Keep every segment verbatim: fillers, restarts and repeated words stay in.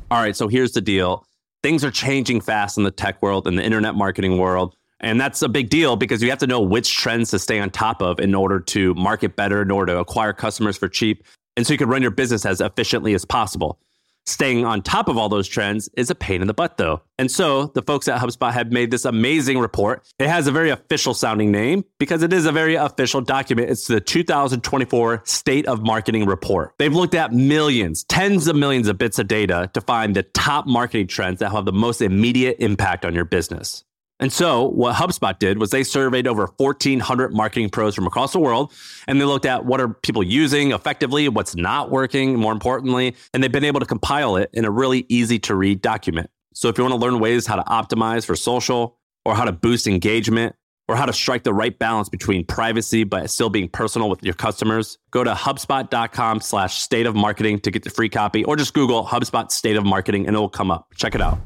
All right, so here's the deal. Things are changing fast in the tech world and the internet marketing world. And that's a big deal because you have to know which trends to stay on top of in order to market better, in order to acquire customers for cheap, and so you can run your business as efficiently as possible. Staying on top of all those trends is a pain in the butt, though. And so the folks at HubSpot have made this amazing report. It has a very official sounding name because it is a very official document. It's the two thousand twenty-four State of Marketing Report. They've looked at millions, tens of millions of bits of data to find the top marketing trends that have the most immediate impact on your business. And so what HubSpot did was they surveyed over fourteen hundred marketing pros from across the world, and they looked at what are people using effectively, what's not working, more importantly, and they've been able to compile it in a really easy to read document. So if you want to learn ways how to optimize for social, or how to boost engagement, or how to strike the right balance between privacy but still being personal with your customers, go to HubSpot.com slash state of marketing to get the free copy, or just Google HubSpot State of Marketing and it will come up. Check it out.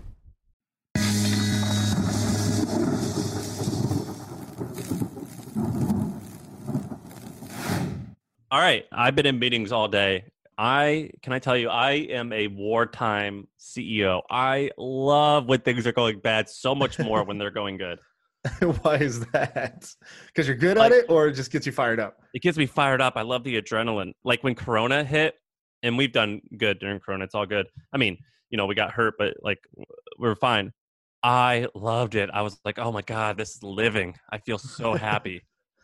All right. I've been in meetings all day. I can I tell you, I am a wartime C E O. I love when things are going bad so much more when they're going good. Why is that? Because you're good Like, at it, or it just gets you fired up? It gets me fired up. I love the adrenaline. Like when Corona hit, and we've done good during Corona. It's all good. I mean, you know, we got hurt, but like we're fine. I loved it. I was like, oh my God, this is living. I feel so happy.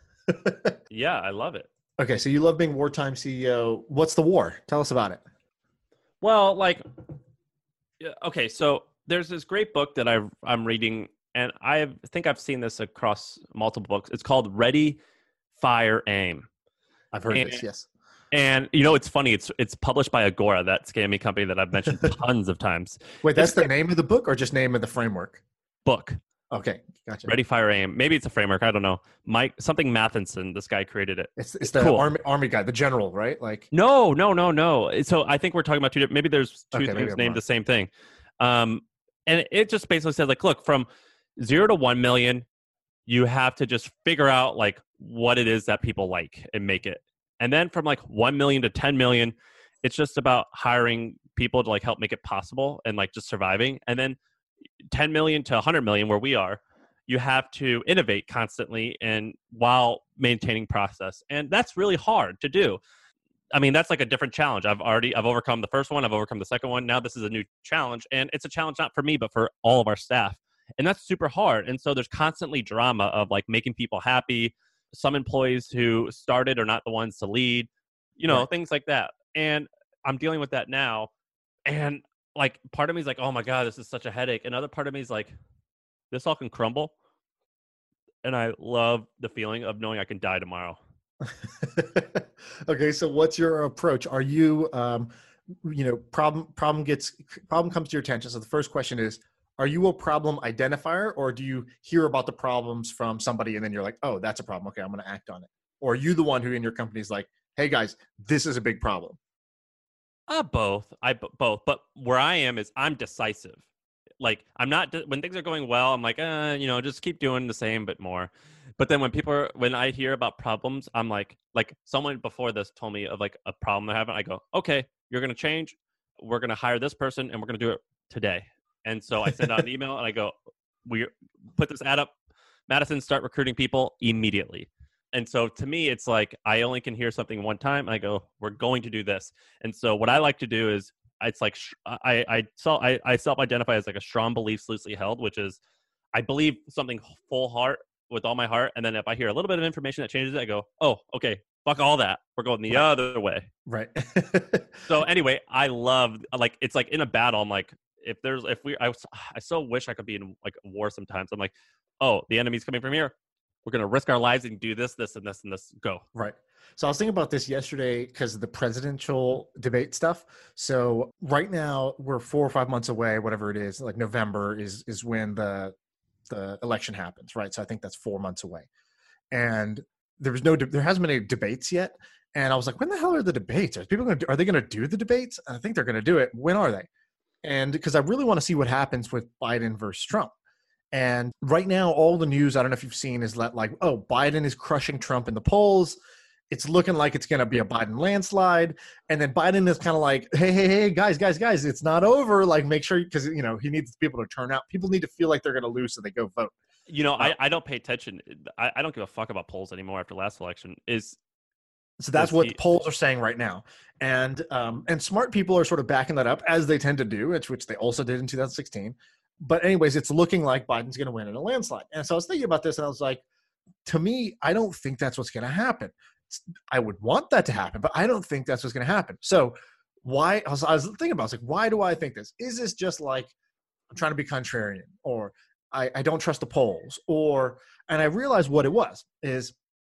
Yeah, I love it. Okay, so you love being wartime C E O. What's the war? Tell us about it. Well, like, yeah, okay, so there's this great book that I've, I'm reading, and I think I've seen this across multiple books. It's called Ready, Fire, Aim. I've heard and, this, yes. And, you know, it's funny. It's it's published by Agora, that scammy company that I've mentioned tons of times. Wait, that's it's the name of the book or just name of the framework? Book. Okay, gotcha. Ready, Fire, Aim. Maybe it's a framework. I don't know. Mike, something Matheson, this guy created it. It's, it's the cool. army, army guy, the general, right? Like No, no, no, no. So I think we're talking about two different, maybe there's two okay, things named the same thing. Um, and it just basically says like, look, from zero to one million, you have to just figure out like what it is that people like and make it. And then from like one million to ten million, it's just about hiring people to like help make it possible and like just surviving. And then ten million to one hundred million, where we are, you have to innovate constantly and while maintaining process. And that's really hard to do. I mean, that's like a different challenge. I've already, I've overcome the first one. I've overcome the second one. Now this is a new challenge, and it's a challenge not for me, but for all of our staff. And that's super hard. And so there's constantly drama of like making people happy. Some employees who started are not the ones to lead, you know, right. Things like that. And I'm dealing with that now. And like, part of me is like, oh my God, this is such a headache. Another part of me is like, this all can crumble. And I love the feeling of knowing I can die tomorrow. Okay. So what's your approach? Are you, um, you know, problem, problem gets, problem comes to your attention. So the first question is, are you a problem identifier, or do you hear about the problems from somebody and then you're like, oh, that's a problem. Okay, I'm going to act on it. Or are you the one who in your company is like, hey guys, this is a big problem? Uh, both. I both. But where I am is I'm decisive. Like I'm not, when things are going well, I'm like, uh, you know, just keep doing the same, but more. But then when people are, when I hear about problems, I'm like, like someone before this told me of like a problem they're having. I go, okay, you're going to change. We're going to hire this person and we're going to do it today. And so I send out an email and I go, we put this ad up, Madison, start recruiting people immediately. And so to me, it's like, I only can hear something one time. And I go, we're going to do this. And so what I like to do is, it's like, I, I, self, I, I self-identify as like a strong beliefs loosely held, which is I believe something full heart with all my heart. And then if I hear a little bit of information that changes it, I go, oh, okay, fuck all that. We're going the right. other way. Right. So anyway, I love, like, it's like in a battle, I'm like, if there's, if we, I, I so wish I could be in like a war sometimes. I'm like, oh, the enemy's coming from here. We're going to risk our lives and do this, this, and this, and this. Go. Right. So I was thinking about this yesterday because of the presidential debate stuff. So right now we're four or five months away, whatever it is, like November is, is when the, the election happens. Right. So I think that's four months away. And there was no, there hasn't been any debates yet. And I was like, when the hell are the debates? Are people going to, are they going to do the debates? I think they're going to do it. When are they? And because I really want to see what happens with Biden versus Trump. And right now, all the news, I don't know if you've seen, is that like, oh, Biden is crushing Trump in the polls. it's looking like it's going to be a Biden landslide. And then Biden is kind of like, hey, hey, hey, guys, guys, guys, it's not over. Like, make sure, because, you know, he needs people to turn out. People need to feel like they're going to lose so they go vote. You know, I, I don't pay attention. I, I don't give a fuck about polls anymore after last election. Is So that's is what he, the polls are saying right now. And um, and smart people are sort of backing that up, as they tend to do, which, which they also did in two thousand sixteen. But anyways, it's looking like Biden's going to win in a landslide. And so I was thinking about this, and I was like, to me, I don't think that's what's going to happen. I would want that to happen, but I don't think that's what's going to happen. So why, I was, I was thinking about, I was like, why do I think this? Is this just like, I'm trying to be contrarian, or I, I don't trust the polls, or, and I realized what it was, is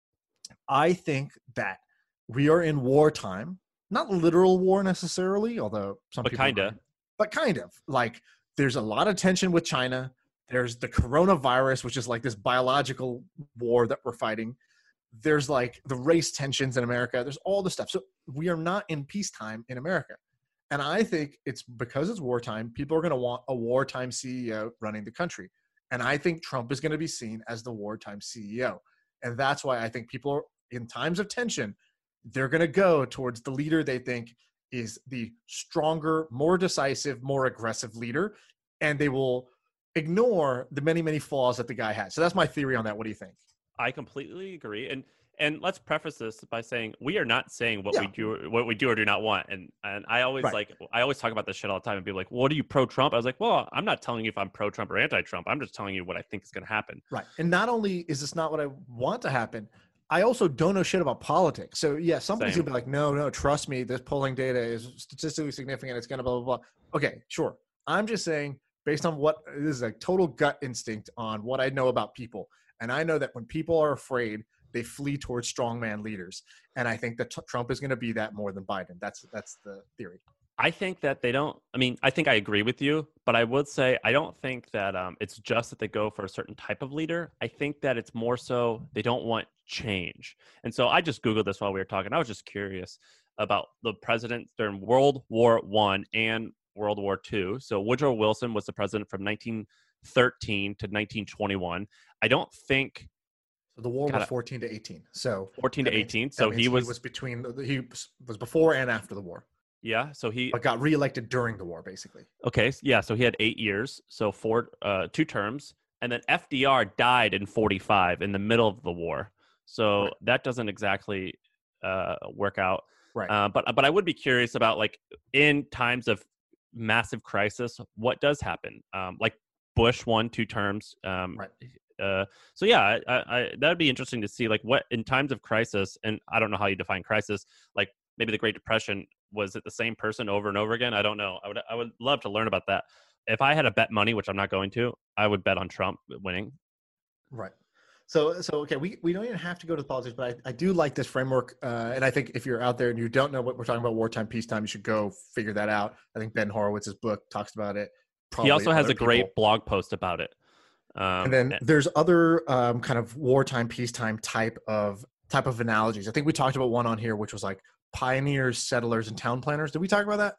I think that we are in wartime, not literal war necessarily, although some but people, kind of, but kind of like there's a lot of tension with China. There's the coronavirus, which is like this biological war that we're fighting. There's like the race tensions in America. There's all this stuff. So we are not in peacetime in America. And I think it's because it's wartime, people are going to want a wartime C E O running the country. And I think Trump is going to be seen as the wartime C E O. And that's why I think people are, in times of tension, they're going to go towards the leader they think is the stronger, more decisive, more aggressive leader. And they will ignore the many, many flaws that the guy has. So that's my theory on that. What do you think? I completely agree. And and let's preface this by saying we are not saying what Yeah. we do what we do or do not want. And and I always Right. like I always talk about this shit all the time and be like, well, what are you pro Trump? I was like, well, I'm not telling you if I'm pro Trump or anti Trump. I'm just telling you what I think is going to happen. Right. And not only is this not what I want to happen, I also don't know shit about politics. So yeah, somebody's Same. gonna be like, no, no, trust me, this polling data is statistically significant. It's gonna blah, blah, blah. Okay, sure. I'm just saying, based on what this is, a total gut instinct on what I know about people. And I know that when people are afraid, they flee towards strongman leaders. And I think that t- Trump is going to be that more than Biden. That's that's the theory. I think that they don't. I mean, I think I agree with you, but I would say I don't think that um, it's just that they go for a certain type of leader. I think that it's more so they don't want change. And so I just Googled this while we were talking. I was just curious about the presidents during World War One and World War Two. So Woodrow Wilson was the president from nineteen thirteen to nineteen twenty-one. I don't think So the war Got was it. fourteen to eighteen. So fourteen to that means- eighteen. that So means he was, was between he was before and after the war, yeah. So he but got reelected during the war, basically. okay. s- Yeah. So he had eight years. So four, uh, two terms, and then F D R died in forty-five in the middle of the war. So Right. that doesn't exactly uh, work out. Right. Uh, but but I would be curious about, like, in times of massive crisis, what does happen? Um, like Bush won two terms. Um, Right. uh, so yeah, I, I, I, that'd be interesting to see, like, what in times of crisis. And I don't know how you define crisis. Like maybe the Great Depression, was it the same person over and over again? I don't know. I would I would love to learn about that. If I had to bet money, which I'm not going to, I would bet on Trump winning. Right. So, so okay, we, we don't even have to go to the politics, but I, I do like this framework. Uh, and I think if you're out there and you don't know what we're talking about, wartime, peacetime, you should go figure that out. I think Ben Horowitz's book talks about it. He also has other a great people. blog post about it. Um, And then there's other um, kind of wartime, peacetime type of type of analogies. I think we talked about one on here, which was like pioneers, settlers, and town planners. Did we talk about that?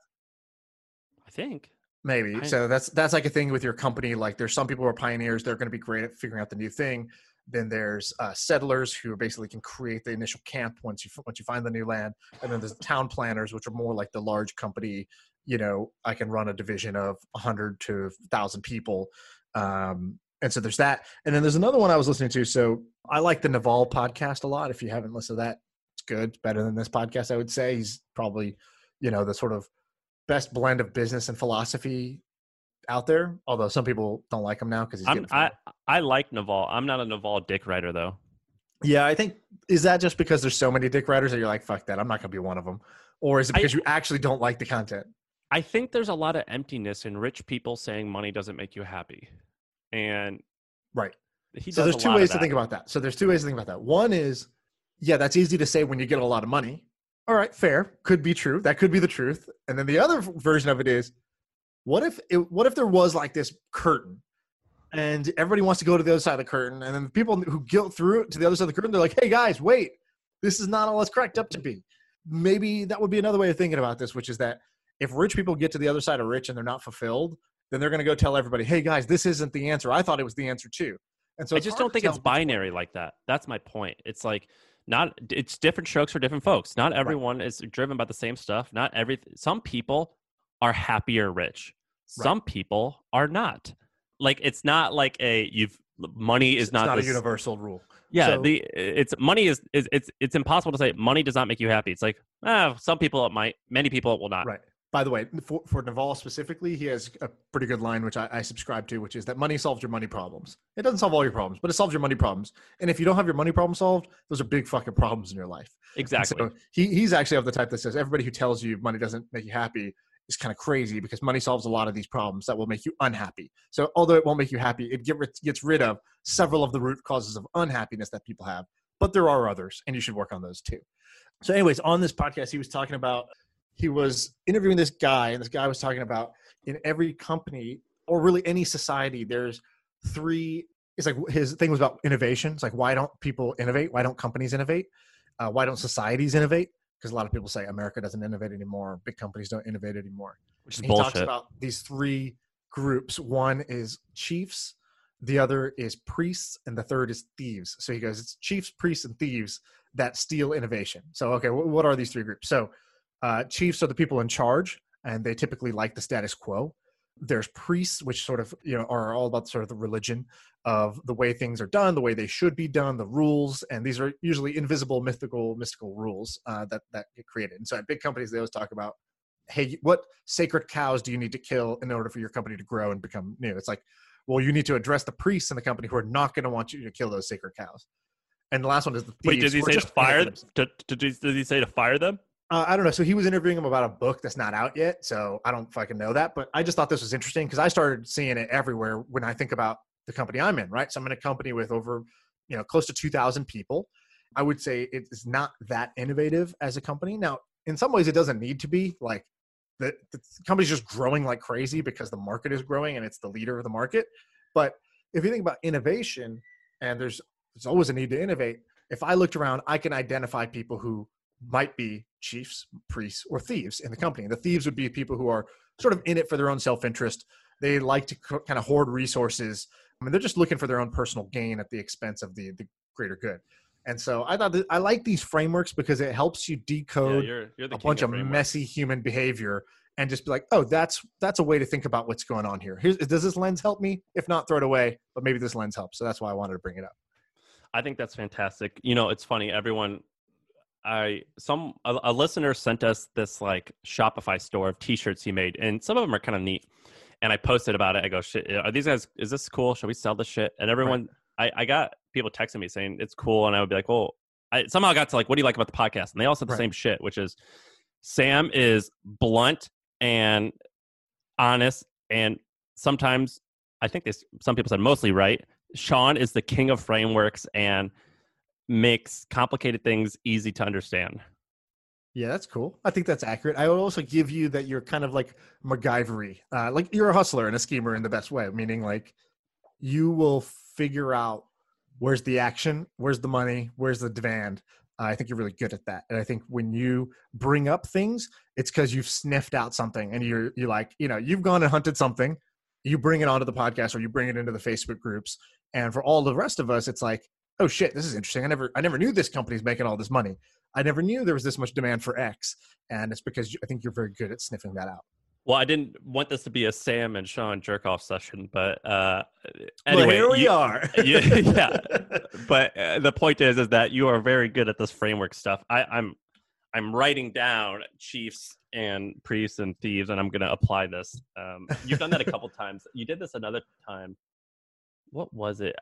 I think. Maybe. I- So that's that's like a thing with your company. Like there's some people who are pioneers. They're going to be great at figuring out the new thing. Then there's uh, settlers who basically can create the initial camp once you once you find the new land. And then there's town planners, which are more like the large company. You know, I can run a division of one hundred to one thousand people. Um, and so there's that. And then there's another one I was listening to. So I like the Naval podcast a lot. If you haven't listened to that, it's good. It's better than this podcast, I would say. He's probably, you know, the sort of best blend of business and philosophy out there. Although some people don't like him now because he's I'm, getting I fired. I like Naval. I'm not a Naval dick writer though. Yeah, I think, is that just because there's so many dick writers that you're like, fuck that, I'm not going to be one of them? Or is it I- because you actually don't like the content? I think there's a lot of emptiness in rich people saying money doesn't make you happy, and Right. he So does there's a two lot of ways to that. think about that. So there's two ways to think about that. One is, yeah, that's easy to say when you get a lot of money. All right, fair. Could be true. That could be the truth. And then the other v- version of it is, what if it, what if there was like this curtain and everybody wants to go to the other side of the curtain, and then the people who guilt through to the other side of the curtain, they're like, hey guys, wait, this is not all it's cracked up to be. Maybe that would be another way of thinking about this, which is that if rich people get to the other side of rich and they're not fulfilled, then they're going to go tell everybody, hey guys, this isn't the answer. I thought it was the answer too. And so I it's just hard don't to think tell it's which one- binary like that. That's my point. It's like not it's different strokes for different folks. Not everyone right. is driven by the same stuff. Not every some people are happier rich. Some right. people are not. Like it's not like a you've money is it's not not this, a universal rule. Yeah, so, the it's money is, is it's it's impossible to say money does not make you happy. It's like ah, some people it might, many people it will not. Right. By the way, for, for Naval specifically, he has a pretty good line, which I, I subscribe to, which is that money solves your money problems. It doesn't solve all your problems, but it solves your money problems. And if you don't have your money problem solved, those are big fucking problems in your life. Exactly. So he, he's actually of the type that says everybody who tells you money doesn't make you happy is kind of crazy because money solves a lot of these problems that will make you unhappy. So although it won't make you happy, it get, gets rid of several of the root causes of unhappiness that people have. But there are others, and you should work on those too. So anyways, on this podcast, he was talking about he was interviewing this guy, and this guy was talking about in every company or really any society, there's three. It's like his thing was about innovation. It's like, why don't people innovate? Why don't companies innovate? Uh, why don't societies innovate? Because a lot of people say America doesn't innovate anymore. Big companies don't innovate anymore. Which is and he bullshit. talks about these three groups. One is chiefs. The other is priests. And the third is thieves. So he goes, it's chiefs, priests, and thieves that steal innovation. So, okay, what are these three groups? So Uh, chiefs are the people in charge, and they typically like the status quo. There's priests, which sort of, you know, are all about sort of the religion of the way things are done, the way they should be done, the rules, and these are usually invisible, mythical, mystical rules uh, that that get created. And so at big companies, they always talk about, hey, what sacred cows do you need to kill in order for your company to grow and become new? It's like, well, you need to address the priests in the company who are not going to want you to kill those sacred cows. And the last one is the thieves. Wait, did he say to fire? To, to, did he say to fire them? Uh, I don't know. So he was interviewing him about a book that's not out yet. So I don't fucking know that. But I just thought this was interesting because I started seeing it everywhere when I think about the company I'm in, right? So I'm in a company with over, you know, close to two thousand people. I would say it is not that innovative as a company. Now, in some ways, it doesn't need to be. Like the, the company's just growing like crazy because the market is growing and it's the leader of the market. But if you think about innovation, and there's there's always a need to innovate. If I looked around, I can identify people who might be chiefs, priests, or thieves in the company. The thieves would be people who are sort of in it for their own self-interest. They like to co- kind of hoard resources. I mean, they're just looking for their own personal gain at the expense of the, the greater good. And so I thought that I like these frameworks because it helps you decode yeah, you're, you're the a bunch of, of messy human behavior and just be like, oh, that's that's a way to think about what's going on here. Here's, does this lens help me? If not, throw it away. But maybe this lens helps. So that's why I wanted to bring it up. I think that's fantastic. You know, it's funny. Everyone... I some a, a listener sent us this like Shopify store of T-shirts he made, and some of them are kind of neat. And I posted about it. I go, "Shit, are these guys? Is this cool? Should we sell this shit?" And everyone, right. I, I got people texting me saying it's cool, and I would be like, "Well," I somehow got to like, "What do you like about the podcast?" And they all said the right. same shit, which is Sam is blunt and honest, and sometimes I think this. Some people said mostly right. Sean is the king of frameworks and makes complicated things easy to understand. Yeah, that's cool. I think that's accurate. I would also give you that you're kind of like MacGyver-y. Uh, like you're a hustler and a schemer in the best way, meaning like you will figure out where's the action, where's the money, where's the demand. Uh, I think you're really good at that. And I think when you bring up things, it's because you've sniffed out something and you're, you're like, you know, you've gone and hunted something, you bring it onto the podcast or you bring it into the Facebook groups. And for all the rest of us, it's like, oh shit, this is interesting. I never, I never knew this company's making all this money. I never knew there was this much demand for X. And it's because I think you're very good at sniffing that out. Well, I didn't want this to be a Sam and Sean jerk off session, but uh, anyway, well, here we you, are. you, yeah, but uh, the point is, is that you are very good at this framework stuff. I, I'm, I'm writing down chiefs and priests and thieves, and I'm going to apply this. Um, you've done that a couple times. You did this another time. What was it?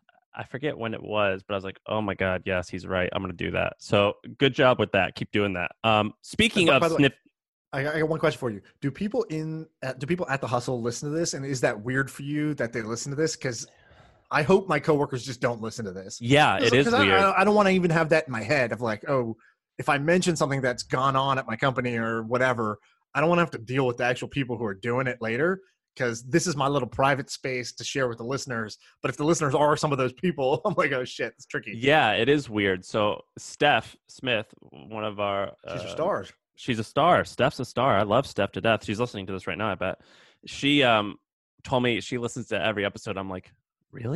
I forget when it was, but I was like, oh my God, yes, he's right. I'm going to do that. So good job with that. Keep doing that. Um, speaking by, of by the sniff. Way, I got, I got one question for you. Do people in, uh, do people at the hustle listen to this? And is that weird for you that they listen to this? Cause I hope my coworkers just don't listen to this. Yeah, it is I, weird. I, I don't want to even have that in my head of like, oh, if I mention something that's gone on at my company or whatever, I don't want to have to deal with the actual people who are doing it later. Because this is my little private space to share with the listeners. But if the listeners are some of those people, I'm like, oh shit, it's tricky. Yeah, it is weird. So Steph Smith, one of our... She's uh, a star. She's a star. Steph's a star. I love Steph to death. She's listening to this right now, I bet. She um told me she listens to every episode. I'm like, really?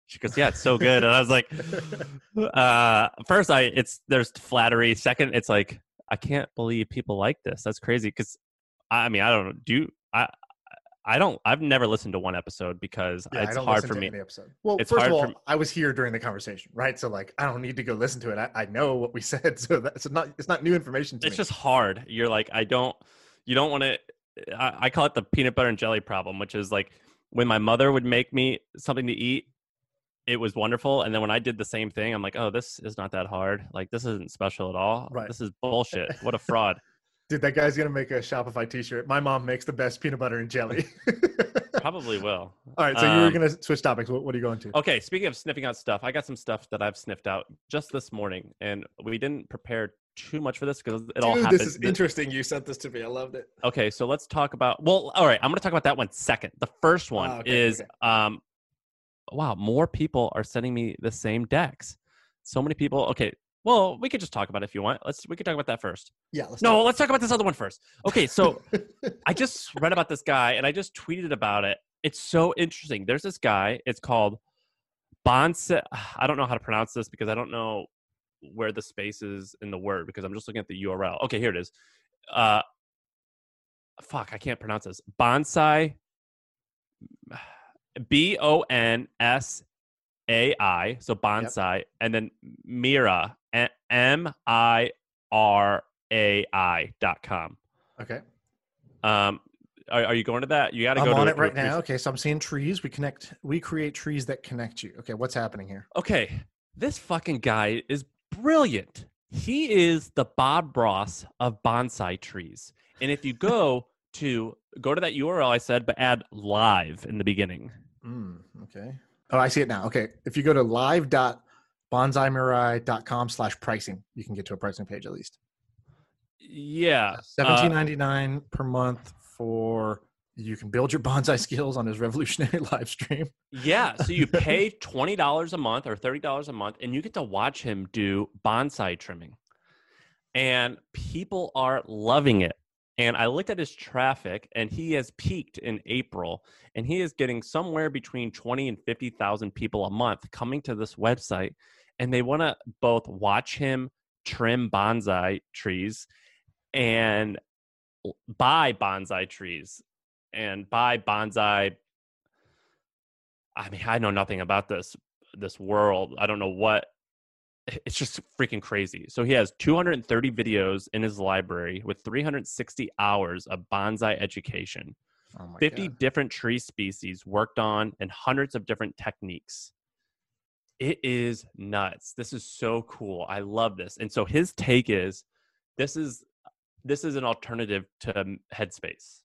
She goes, yeah, it's so good. And I was like, uh, first, I it's there's flattery. Second, it's like, I can't believe people like this. That's crazy. Because I mean, I don't know. Do you, I? I don't. I've never listened to one episode because Yeah, I it's don't hard listen for to me. any episode. Well, It's first of hard all, for me- I was here during the conversation, right? So like, I don't need to go listen to it. I, I know what we said, so that's not. It's not new information to It's me. just hard. You're like, I don't. You don't want to. I, I call it the peanut butter and jelly problem, which is like when my mother would make me something to eat, it was wonderful, and then when I did the same thing, I'm like, oh, this is not that hard. Like this isn't special at all. Right. This is bullshit. What a fraud. Dude, that guy's gonna make a Shopify T-shirt. My mom makes the best peanut butter and jelly. Probably will. All right, so you were Um, gonna switch topics. What, what are you going to? Okay, speaking of sniffing out stuff, I got some stuff that I've sniffed out just this morning, and we didn't prepare too much for this because it all Dude, happened. this is interesting. You sent this to me. I loved it. Okay, so let's talk about. Well, all right, I'm going to talk about that one second. The first one Ah, okay, is, okay. um, wow, more people are sending me the same decks. So many people. Okay, well, we could just talk about it if you want. Let's. We could talk about that first. Yeah. Let's No, talk. let's talk about this other one first. Okay, so I just read about this guy and I just tweeted about it. It's so interesting. There's this guy. It's called Bonsai. I don't know how to pronounce this because I don't know where the space is in the word because I'm just looking at the U R L. Okay, here it is. Uh, fuck, I can't pronounce this. Bonsai. B O N S A I. So bonsai, and then Mira. M I R A I dot com. Okay. Um, are, are you going to that? You got to I'm go to on it it right to- now. Okay, so I'm seeing trees. We connect. We create trees that connect you. Okay, what's happening here? Okay, this fucking guy is brilliant. He is the Bob Ross of bonsai trees. And if you go to go to that U R L I said, but add live in the beginning. Mm, okay. Oh, I see it now. Okay, if you go to live dot bonsai mirai dot com slash pricing, you can get to a pricing page at least. Yeah, Seventeen uh, ninety nine per month for you can build your bonsai skills on his revolutionary live stream. yeah. So you pay twenty dollars a month or thirty dollars a month, and you get to watch him do bonsai trimming. And people are loving it. And I looked at his traffic, and he has peaked in April, and he is getting somewhere between twenty and fifty thousand people a month coming to this website, and they want to both watch him trim bonsai trees and buy bonsai trees and buy bonsai. I mean, I know nothing about this this world. I don't know what. It's just freaking crazy. So he has two hundred thirty videos in his library with three hundred sixty hours of bonsai education, Oh my fifty God. different tree species worked on, and hundreds of different techniques. It is nuts. This is so cool. I love this. And so his take is this is this is an alternative to Headspace.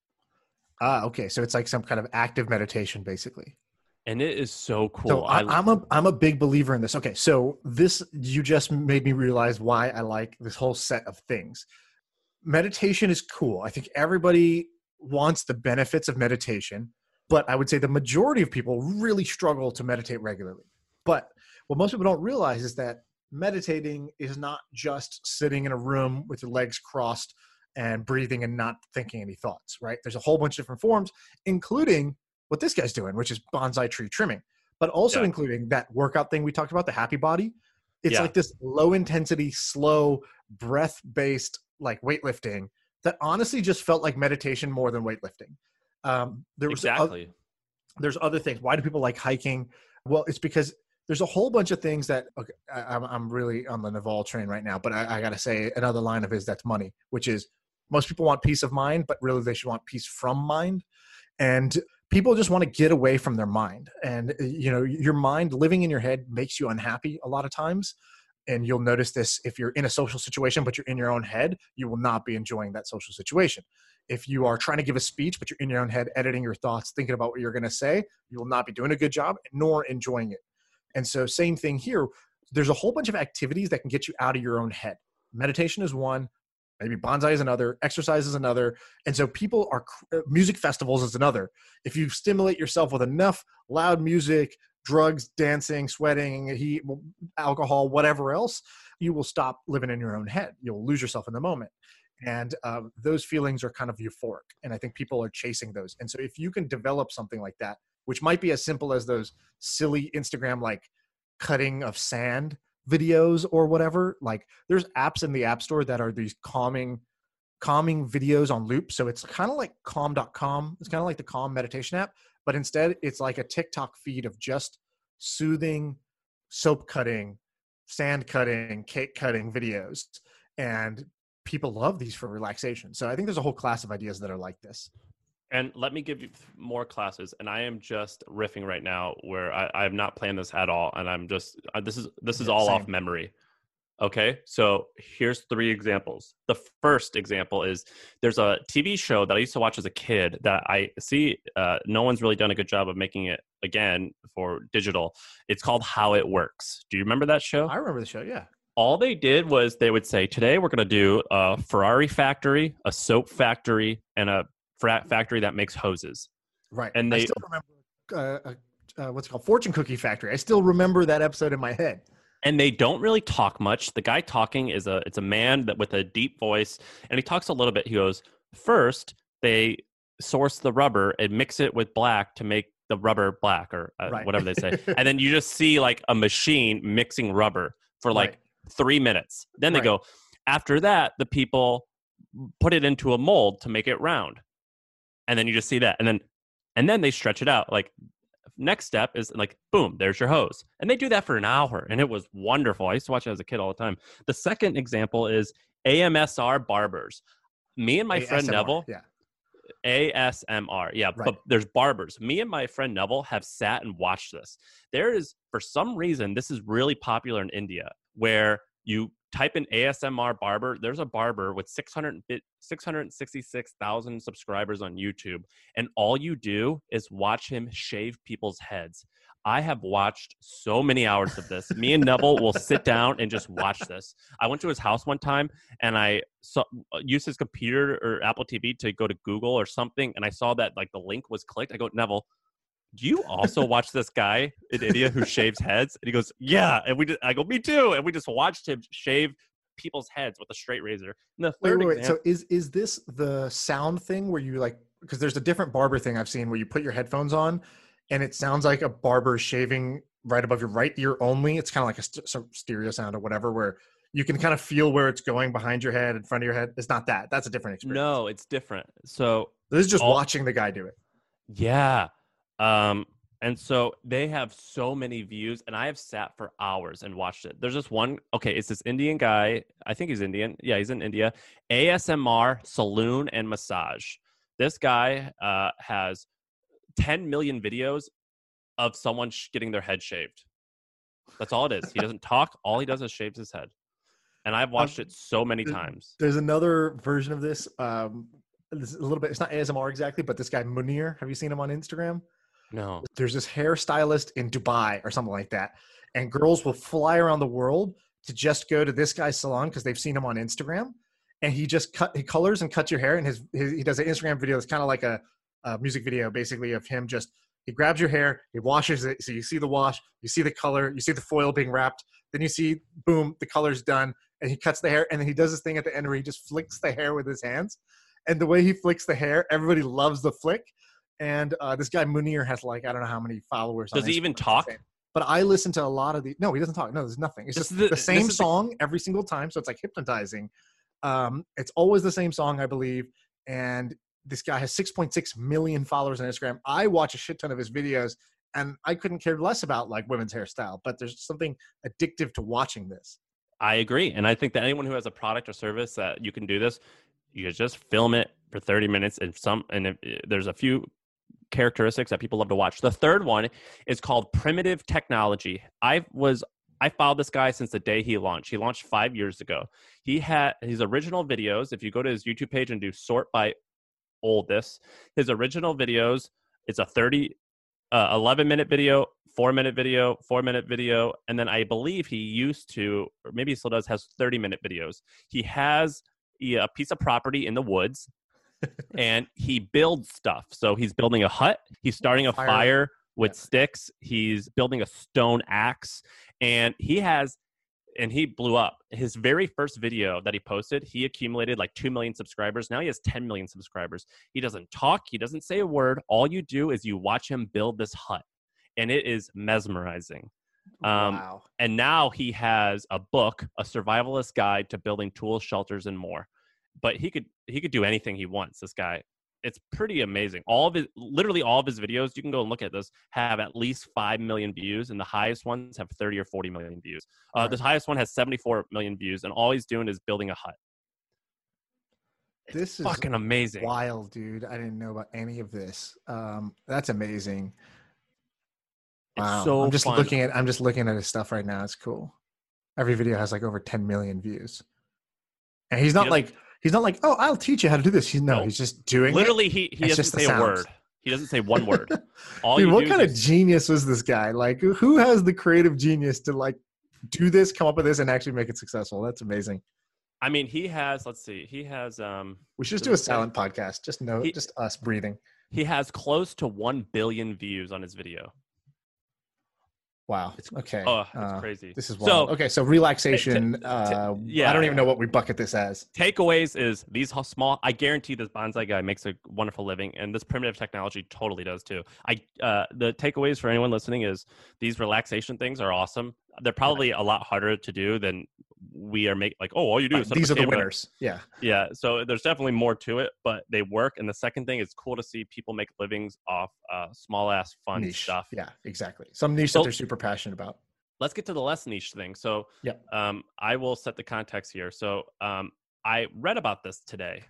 Ah, okay. So it's like some kind of active meditation, basically. And it is so cool. So I, I'm a I'm a big believer in this. Okay, so this you just made me realize why I like this whole set of things. Meditation is cool. I think everybody wants the benefits of meditation, but I would say the majority of people really struggle to meditate regularly. But what most people don't realize is that meditating is not just sitting in a room with your legs crossed and breathing and not thinking any thoughts, right? There's a whole bunch of different forms, including what this guy's doing, which is bonsai tree trimming, but also Yeah. including that workout thing we talked about, the happy body. It's Yeah. like this low intensity, slow, breath based, like weightlifting that honestly just felt like meditation more than weightlifting. Um, there was oth- exactly. there's other things. Why do people like hiking? Well, it's because there's a whole bunch of things that okay, I, I'm, I'm really on the Naval train right now, but I, I got to say another line of his that's money, which is most people want peace of mind, but really they should want peace from mind. And people just want to get away from their mind. And, you know, your mind living in your head makes you unhappy a lot of times. And you'll notice this if you're in a social situation, but you're in your own head, you will not be enjoying that social situation. If you are trying to give a speech, but you're in your own head, editing your thoughts, thinking about what you're going to say, you will not be doing a good job nor enjoying it. And so same thing here. There's a whole bunch of activities that can get you out of your own head. Meditation is one. Maybe bonsai is another, exercise is another. And so people are, music festivals is another. If you stimulate yourself with enough loud music, drugs, dancing, sweating, heat, alcohol, whatever else, you will stop living in your own head. You'll lose yourself in the moment. And uh, those feelings are kind of euphoric. And I think people are chasing those. And so if you can develop something like that, which might be as simple as those silly Instagram like cutting of sand videos or whatever. Like there's apps in the App Store that are these calming calming videos on loop. So it's kind of like calm dot com. It's kind of like the Calm meditation app, but instead it's like a TikTok feed of just soothing soap cutting, sand cutting, cake cutting videos. And people love these for relaxation. So I think there's a whole class of ideas that are like this. And let me give you more classes. And I am just riffing right now where I, I have not planned this at all. And I'm just, uh, this is, this is Yeah, all same. off memory. Okay. So here's three examples. The first example is there's a T V show that I used to watch as a kid that I see, uh, no one's really done a good job of making it again for digital. It's called How It Works. Do you remember that show? I remember the show. Yeah. All they did was they would say, today we're going to do a Ferrari factory, a soap factory, and a fra- factory that makes hoses. Right. And I they- still remember, uh, uh, uh, what's it called? Fortune Cookie Factory. I still remember that episode in my head. And they don't really talk much. The guy talking is a it's a man that with a deep voice, and he talks a little bit. He goes, first they source the rubber and mix it with black to make the rubber black, or uh, Right. whatever they say. And then you just see like a machine mixing rubber for like Right. three minutes. Then they Right. go, after that, the people put it into a mold to make it round. And then you just see that. And then and then they stretch it out. Like next step is like, boom, there's your hose. And they do that for an hour. And it was wonderful. I used to watch it as a kid all the time. The second example is A M S R barbers. Me and my friend A S M R, Neville, Yeah. A S M R. Yeah, Right. but there's barbers. Me and my friend Neville have sat and watched this. There is, for some reason, this is really popular in India, where you type in A S M R barber. There's a barber with six hundred, six hundred sixty-six thousand subscribers on YouTube, and all you do is watch him shave people's heads. I have watched so many hours of this. Me and Neville will sit down and just watch this. I went to his house one time and I saw, used his computer or Apple T V to go to Google or something, and I saw that like the link was clicked. I go, Neville, do you also watch this guy in India who shaves heads? And he goes, yeah. And we just, I go, me too. And we just watched him shave people's heads with a straight razor. And the Wait, third wait, wait. example, So is is this the sound thing where you like, because there's a different barber thing I've seen where you put your headphones on and it sounds like a barber shaving right above your right ear only. It's kind of like a st- some stereo sound or whatever, where you can kind of feel where it's going behind your head, in front of your head. It's not that. That's a different experience. no, it's different. So This is just all- watching the guy do it. yeah. Um, and so they have so many views, and I have sat for hours and watched it. There's this one, okay, it's this Indian guy. I think he's Indian. Yeah, he's in India. A S M R Saloon and Massage. This guy uh, has ten million videos of someone sh- getting their head shaved. That's all it is. He doesn't talk. All he does is shaves his head. And I've watched Um, it so many th- times. There's another version of this. Um, this is a little bit. It's not A S M R exactly, but this guy Munir. Have you seen him on Instagram? No. There's this hairstylist in Dubai or something like that, and girls will fly around the world to just go to this guy's salon because they've seen him on Instagram, and he just cut he colors and cuts your hair, and his, his he does an Instagram video that's kind of like a, a music video basically of him just he grabs your hair, he washes it, so you see the wash, you see the color, you see the foil being wrapped, then you see boom, the color's done, and he cuts the hair, and then he does this thing at the end where he just flicks the hair with his hands, and the way he flicks the hair, everybody loves the flick. And uh, this guy Munir has like I don't know how many followers. Does on he Instagram. even It's talk? insane. But I listen to a lot of the. No, he doesn't talk. No, there's nothing. It's This just is the, the- same this is the- song every single time, so it's like hypnotizing. Um, it's always the same song, I believe. And this guy has six point six million followers on Instagram. I watch a shit ton of his videos, and I couldn't care less about like women's hairstyle. But there's something addictive to watching this. I agree. And I think that anyone who has a product or service that you can do this, you just film it for thirty minutes and some, and if, there's a few characteristics that people love to watch. The third one is called Primitive Technology. I was, I followed this guy since the day he launched. He launched five years ago. He had his original videos. If you go to his YouTube page and do sort by oldest, his original videos, it's a thirty, uh, eleven minute video, four minute video, four minute video. And then I believe he used to, or maybe he still does, has thirty minute videos. He has a piece of property in the woods and he builds stuff. So he's building a hut. He's starting a Fire. fire with Yeah. sticks. He's building a stone axe, and he has and he blew up. His very first video that he posted, he accumulated like two million subscribers. Now he has ten million subscribers. He doesn't talk. He doesn't say a word. All you do is you watch him build this hut, and it is mesmerizing. Um, Wow. And now he has a book, a survivalist guide to building tools, shelters, and more. But he could he could do anything he wants, this guy. It's pretty amazing. All of his, literally all of his videos, you can go and look at this, have at least five million views, and the highest ones have thirty or forty million views. Uh, Right. The highest one has seventy-four million views, and all he's doing is building a hut. It's This is fucking amazing. wild, dude. I didn't know about any of this. Um, that's amazing. It's Wow. so I'm just fun. looking at I'm just looking at his stuff right now. It's cool. Every video has like over ten million views. And he's not He like he's not like, "Oh, I'll teach you how to do this." He's no, No. he's just doing Literally, he, he It's doesn't just the say a sounds. word. He doesn't say one word. it. All Dude, you what do kind is of just- genius was this guy? Like who has the creative genius to like do this, come up with this and actually make it successful? That's amazing. I mean, he has, let's see, he has um We should just Does do a it say- silent podcast. Just no He- just us breathing. he has close to one billion views on his video. Wow. It's- Okay. Oh, it's Uh, crazy. This is So- wild. Okay, so relaxation. T- t- uh, yeah. I don't even know what we bucket this as. Takeaways is these ho- small, I guarantee this bonsai guy makes a wonderful living, and this primitive technology totally does too. I uh, the takeaways for anyone listening is these relaxation things are awesome. They're probably a lot harder to do than we are make like, oh, all you do is set up These a are the camera. winners. Yeah. Yeah, so there's definitely more to it, but they work. And the second thing, it's cool to see people make livings off uh, small ass fun Niche stuff. Yeah, exactly. Some niche So- that they're super passionate about. Let's get to the less niche thing. So Yep. um, I will set the context here. So um, I read about this today.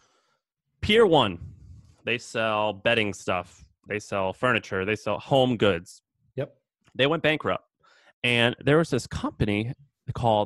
Pier One, they sell bedding stuff, they sell furniture, they sell home goods. Yep. They went bankrupt, and there was this company called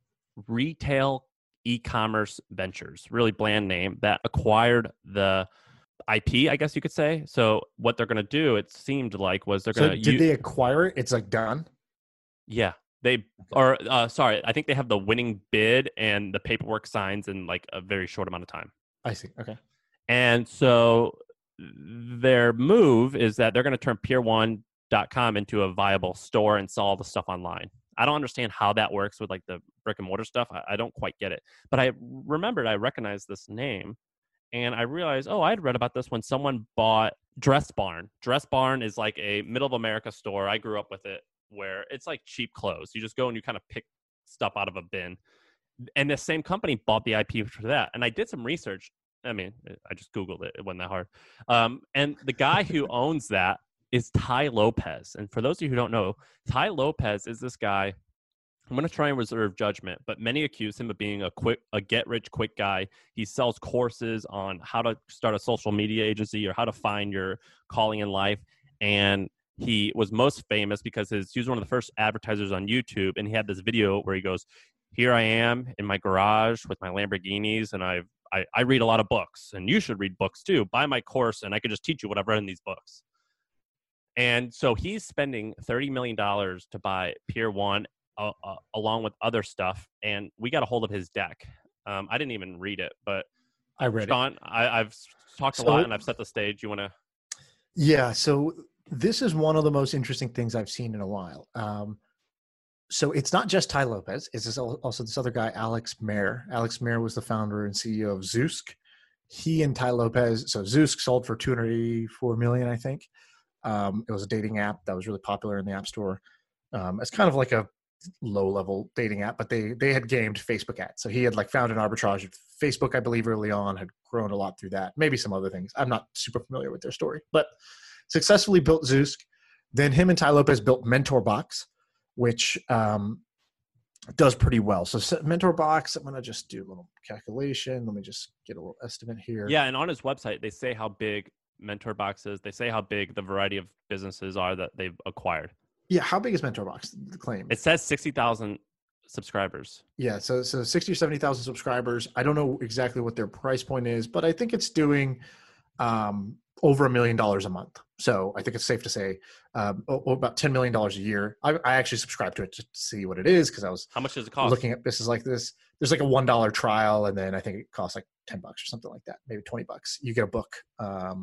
Retail E-commerce Ventures, really bland name, that acquired the I P, I guess you could say. So what they're going to do, it seemed like, was they're So going to did they acquire it? It's like done. yeah, they or uh, sorry, I think they have the winning bid and the paperwork signs in like a very short amount of time. I see. Okay. And so their move is that they're going to turn pier one dot com into a viable store and sell all the stuff online. I don't understand how that works with like the brick and mortar stuff. I, I don't quite get it. But I remembered I recognized this name, and I realized, oh, I had read about this when someone bought Dress Barn. Dress Barn is like a middle of America store. I grew up with it, where it's like cheap clothes. You just go and you kind of pick stuff out of a bin. And the same company bought the I P for that. And I did some research. I mean, I just Googled it. It wasn't that hard. Um, and the guy who owns that is Tai Lopez. And for those of you who don't know, Tai Lopez is this guy. I'm going to try and reserve judgment, but many accuse him of being a quick, a get-rich-quick guy. He sells courses on how to start a social media agency or how to find your calling in life. And he was most famous because his, he was one of the first advertisers on YouTube, and he had this video where he goes, "Here I am in my garage with my Lamborghinis, and I've, I I read a lot of books, and you should read books too. Buy my course, and I could just teach you what I've read in these books." And so he's spending thirty million dollars to buy Pier One, uh, uh, along with other stuff, and we got a hold of his deck. Um, I didn't even read it, but I read it. Sean, I, I've talked a So- lot, and I've set the stage. You want to? Yeah. So this is one of the most interesting things I've seen in a while. Um, so it's not just Tai Lopez. It's this al- also this other guy, Alex Mayer. Alex Mayer was the founder and C E O of Zeusk. He and Tai Lopez. So Zeusk sold for two hundred eighty-four million, I think. Um, it was a dating app that was really popular in the App Store. Um, it's kind of like a low-level dating app, but they they had gamed Facebook ads. So he had like found an arbitrage at Facebook, I believe, early on, had grown a lot through that. Maybe some other things. I'm not super familiar with their story, but successfully built Zeusk. Then him and Tai Lopez built MentorBox, which um, does pretty well. So s- MentorBox, I'm going to just do a little calculation. Let me just get a little estimate here. Yeah, and on his website, they say how big MentorBox is. They say how big the variety of businesses are that they've acquired. Yeah. How big is MentorBox? The claim. It says sixty thousand subscribers. Yeah, so so sixty or seventy thousand subscribers. I don't know exactly what their price point is, but I think it's doing um, over a million dollars a month. So I think it's safe to say um, o- o- about ten million dollars a year. I, I actually subscribed to it to see what it is because I was How much does it cost? looking at this is like this. There's like a one dollar trial, and then I think it costs like ten bucks or something like that, maybe twenty bucks. You get a book. Um,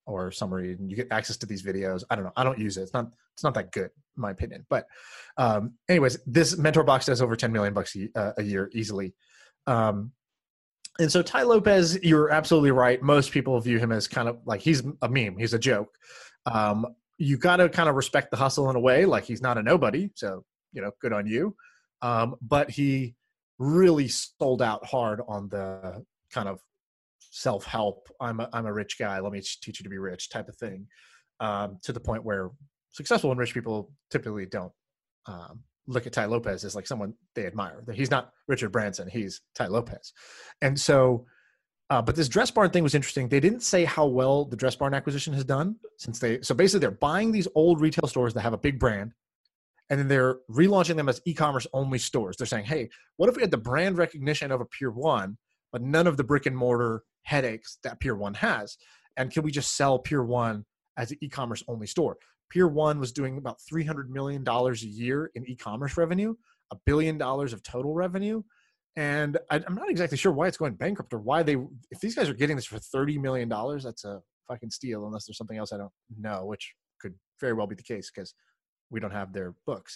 or summary, and you get access to these videos. I don't know. I don't use it. It's not it's not that good in my opinion. But um, anyways, this mentor box does over ten million bucks a, uh, a year easily. Um, and so Tai Lopez, you're absolutely right. Most people view him as kind of like he's a meme. He's a joke. Um, you got to kind of respect the hustle in a way. Like he's not a nobody. So, you know, good on you. Um, but he really sold out hard on the kind of self-help. I'm a, I'm a rich guy. Let me teach you to be rich type of thing. Um, to the point where successful and rich people typically don't um, look at Tai Lopez as like someone they admire. He's not Richard Branson. He's Tai Lopez. And so, uh, but this Dress Barn thing was interesting. They didn't say how well the Dress Barn acquisition has done since they, so basically they're buying these old retail stores that have a big brand, and then they're relaunching them as e-commerce only stores. They're saying, hey, what if we had the brand recognition of a Pier one, but none of the brick and mortar headaches that Pier one has? And can we just sell Pier one as an e-commerce only store? Pier one was doing about three hundred million dollars a year in e-commerce revenue, a billion dollars of total revenue. And I, I'm not exactly sure why it's going bankrupt or why they, if these guys are getting this for thirty million dollars, that's a fucking steal, unless there's something else I don't know, which could very well be the case because we don't have their books.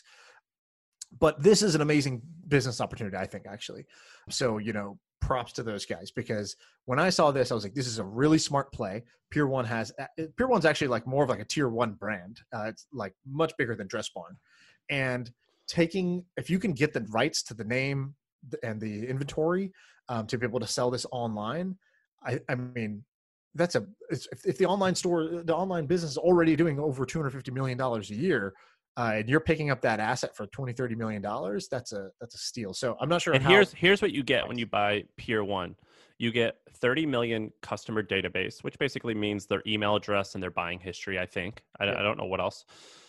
But this is an amazing business opportunity, I think, actually. So, you know, props to those guys, because when I saw this, I was like, this is a really smart play. Pier one has, Pier one's actually like more of like a tier one brand. Uh, it's like much bigger than Dress Barn. And taking, if you can get the rights to the name and the inventory um, to be able to sell this online, I, I mean, that's a, it's, if, if the online store, the online business is already doing over two hundred fifty million dollars a year, Uh, and you're picking up that asset for twenty, thirty million dollars, that's a that's a steal. So I'm not sure. And how- here's here's what you get when you buy Pier one. You get thirty million customer database, which basically means their email address and their buying history, I think. I, Yeah. I don't know what else.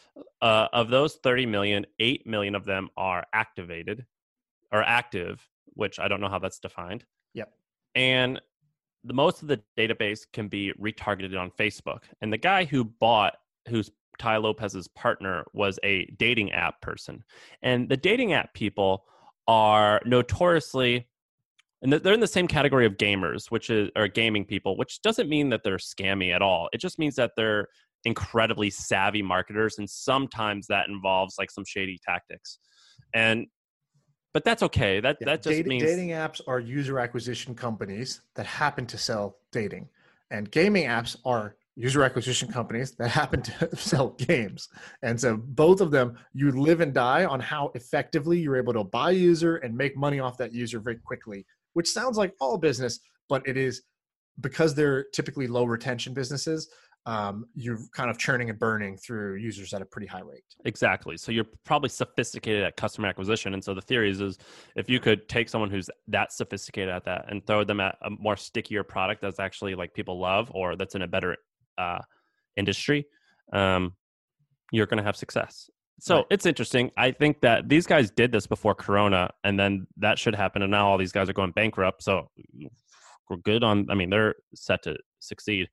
Uh, of those thirty million, eight million of them are activated or active, which I don't know how that's defined. Yep. And the most of the database can be retargeted on Facebook. And the guy who bought, who's Tai Lopez's partner, was a dating app person. And the dating app people are notoriously, and they're in the same category of gamers, which is, or gaming people, which doesn't mean that they're scammy at all. It just means that they're incredibly savvy marketers. And sometimes that involves like some shady tactics. And, but that's okay. That, Yeah, that just dating, means dating apps are user acquisition companies that happen to sell dating, and gaming apps are user acquisition companies that happen to sell games. And so both of them, you live and die on how effectively you're able to buy a user and make money off that user very quickly, which sounds like all business, but it is, because they're typically low retention businesses, um, you're kind of churning and burning through users at a pretty high rate. Exactly. So you're probably sophisticated at customer acquisition. And so the theory is, is if you could take someone who's that sophisticated at that and throw them at a more stickier product that's actually like people love, or that's in a better uh, industry, um, you're going to have success. So Right. It's interesting. I think that these guys did this before Corona, and then that should happen. And now all these guys are going bankrupt. So we're good on, I mean, they're set to succeed.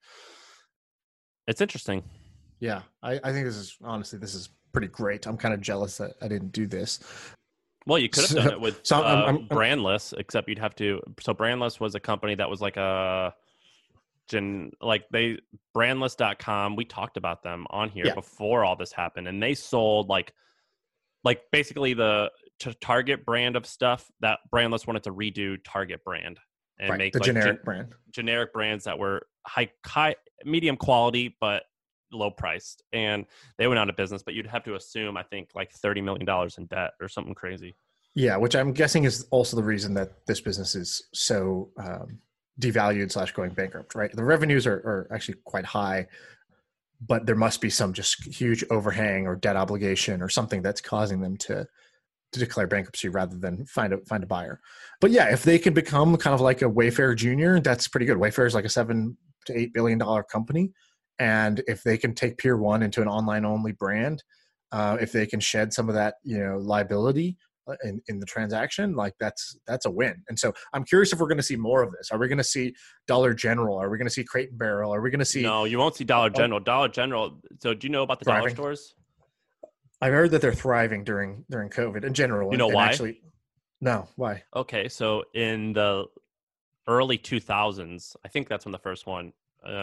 It's interesting. Yeah, I, I think this is, honestly, this is pretty great. I'm kind of jealous that I didn't do this. Well, you could have done it with So I'm- uh, I'm- I'm- Brandless, except you'd have to. So Brandless was a company that was like a, gen, like they brandless dot com. We talked about them on here Yeah. before all this happened, and they sold like, like basically the t- Target brand of stuff that Brandless wanted to redo Target brand and Right, make the like, generic gen- brand. generic brands that were high, high, medium quality, but low priced. And they went out of business, but you'd have to assume, I think, like thirty million dollars in debt or something crazy. Yeah, which I'm guessing is also the reason that this business is so um, devalued slash going bankrupt, right? The revenues are, are actually quite high, but there must be some just huge overhang or debt obligation or something that's causing them to to declare bankruptcy rather than find a find a buyer. But yeah, if they can become kind of like a Wayfair Junior, that's pretty good. Wayfair is like a seven to eight billion dollar company, and if they can take Pier One into an online only brand, uh, if they can shed some of that, you know, liability in, in the transaction, like that's that's a win. And so I'm curious if we're going to see more of this. Are we going to see Dollar General? Are we going to see Crate and Barrel? Are we going to see? No, you won't see Dollar Oh, General. Dollar General. So do you know about the Thriving. dollar stores? I've heard that they're thriving during during COVID in general. You know and why? Actually, no, why? Okay, so in the early two thousands, I think that's when the first one. Um,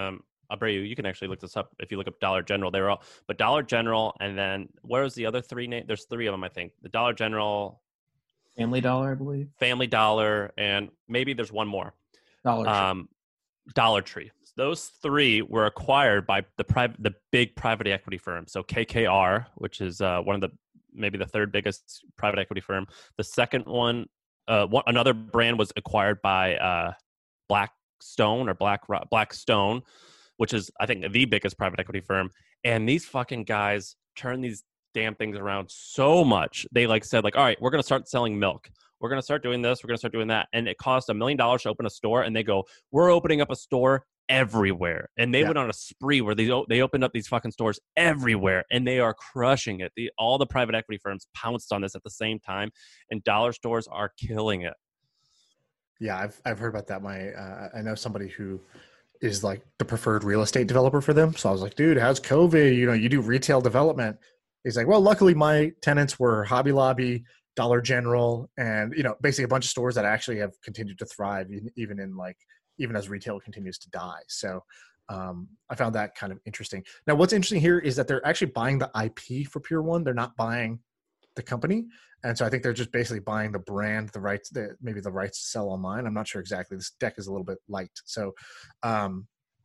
Abreu, you can actually look this up if you look up Dollar General. They were all, but Dollar General, and then where was the other three name? There's three of them, I think. The Dollar General, Family Dollar, I believe. Family Dollar, and maybe there's one more. Dollar Tree. Um, Dollar Tree. Those three were acquired by the private, the big private equity firm. So K K R, which is uh, one of the maybe the third biggest private equity firm. The second one, uh, one, another brand was acquired by uh, Blackstone or Black Blackstone, which is I think the biggest private equity firm. And these fucking guys turn these damn things around so much. They like said like, all right, we're gonna start selling milk. We're going to start doing this. We're going to start doing that. And it cost a million dollars to open a store. And they go, we're opening up a store everywhere. And they yeah. went on a spree where they, they opened up these fucking stores everywhere. And they are crushing it. The, all the private equity firms pounced on this at the same time. And dollar stores are killing it. Yeah, I've I've heard about that. My uh, I know somebody who is like the preferred real estate developer for them. So I was like, dude, how's COVID? You know, you do retail development. He's like, well, luckily my tenants were Hobby Lobby, Dollar General, and you know, basically a bunch of stores that actually have continued to thrive even in like even as retail continues to die. So um, I found that kind of interesting. Now, what's interesting here is that they're actually buying the I P for Pier One. They're not buying the company, and so I think they're just basically buying the brand, the rights, the, maybe the rights to sell online. I'm not sure exactly. This deck is a little bit light, so um,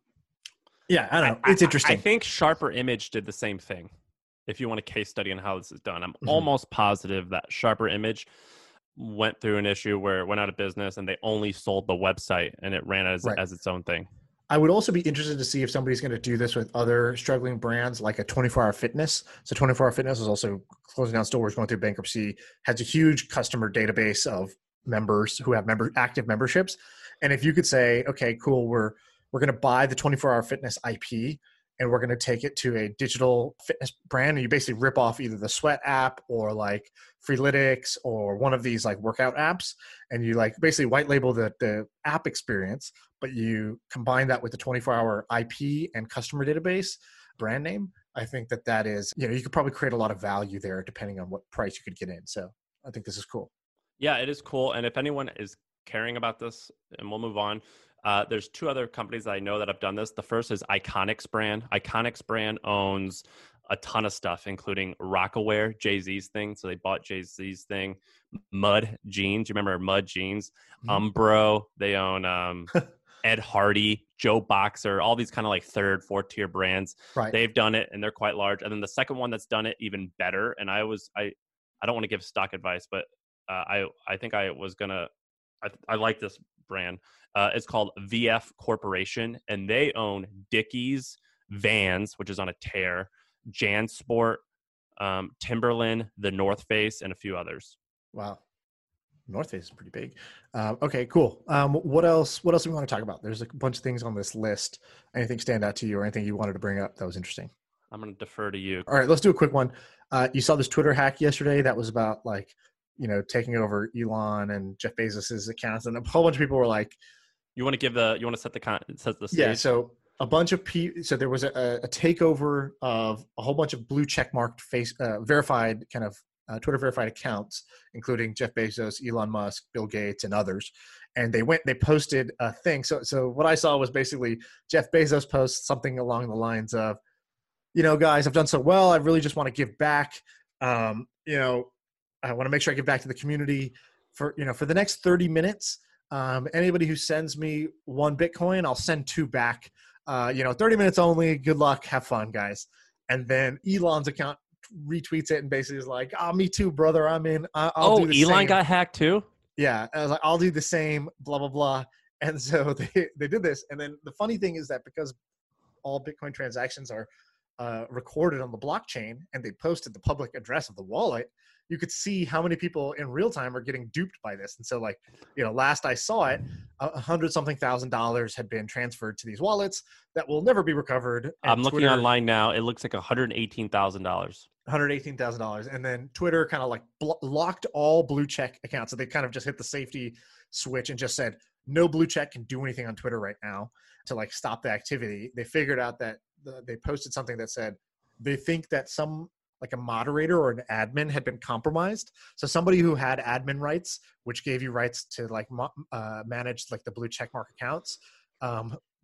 yeah, I don't know. It's interesting. I, I think Sharper Image did the same thing. If you want a case study on how this is done, I'm mm-hmm. almost positive that Sharper Image went through an issue where it went out of business and they only sold the website and it ran as, right. as its own thing. I would also be interested to see if somebody's going to do this with other struggling brands like a twenty-four hour fitness. So twenty-four hour fitness is also closing down stores, going through bankruptcy, has a huge customer database of members who have member active memberships. And if you could say, okay, cool, we're, we're going to buy the twenty-four hour fitness I P and we're going to take it to a digital fitness brand. And you basically rip off either the Sweat app or like Freeletics or one of these like workout apps. And you like basically white label the, the app experience, but you combine that with the twenty-four hour I P and customer database brand name. I think that that is, you know, you could probably create a lot of value there depending on what price you could get in. So I think this is cool. Yeah, it is cool. And if anyone is caring about this, and we'll move on, Uh, there's two other companies that I know that have done this. The first is Iconics brand. Iconics brand owns a ton of stuff, including Rockaware, Jay-Z's thing. So they bought Jay-Z's thing. Mud Jeans. You remember Mud Jeans? Mm-hmm. Umbro. They own um, Ed Hardy, Joe Boxer, all these kind of like third, fourth tier brands. Right. They've done it and they're quite large. And then the second one that's done it even better. And I was, I, I don't want to give stock advice, but uh, I, I think I was going to, I, I like this brand. Uh, it's called V F Corporation, and they own Dickies, Vans, which is on a tear, JanSport, um, Timberland, the North Face, and a few others. Wow. North Face is pretty big. Um, okay, cool. Um, what else, what else do we want to talk about? There's a bunch of things on this list. Anything stand out to you or anything you wanted to bring up that was interesting? I'm going to defer to you. All right, let's do a quick one. Uh, you saw this Twitter hack yesterday that was about like, you know, taking over Elon and Jeff Bezos's accounts, and a whole bunch of people were like, You want to give the, you want to set the con, set the stage? Yeah. So a bunch of people, so there was a, a takeover of a whole bunch of blue check marked face, uh, verified kind of uh, Twitter verified accounts, including Jeff Bezos, Elon Musk, Bill Gates, and others. And they went, they posted a thing. So, so what I saw was basically Jeff Bezos post something along the lines of, you know, guys, I've done so well. I really just want to give back. Um, you know, I want to make sure I give back to the community for, you know, for the next thirty minutes. Um, anybody who sends me one Bitcoin, I'll send two back. Uh, you know, thirty minutes only. Good luck. Have fun, guys. And then Elon's account retweets it and basically is like, "Oh, me too, brother. I'm in. I- I'll oh, do the Elon same." got hacked too? Yeah. I was like, I'll do the same, blah, blah, blah. And so they, they did this. And then the funny thing is that because all Bitcoin transactions are uh, recorded on the blockchain and they posted the public address of the wallet, you could see how many people in real time are getting duped by this. And so like, you know, last I saw it, a hundred something thousand dollars had been transferred to these wallets that will never be recovered. And I'm looking Twitter, online now. It looks like one hundred eighteen thousand dollars. one hundred eighteen thousand dollars. And then Twitter kind of like blo- locked all blue check accounts. So they kind of just hit the safety switch and just said, no blue check can do anything on Twitter right now to like stop the activity. They figured out that the, they posted something that said they think that some like a moderator or an admin had been compromised. So somebody who had admin rights, which gave you rights to like uh, manage like the blue checkmark accounts, um,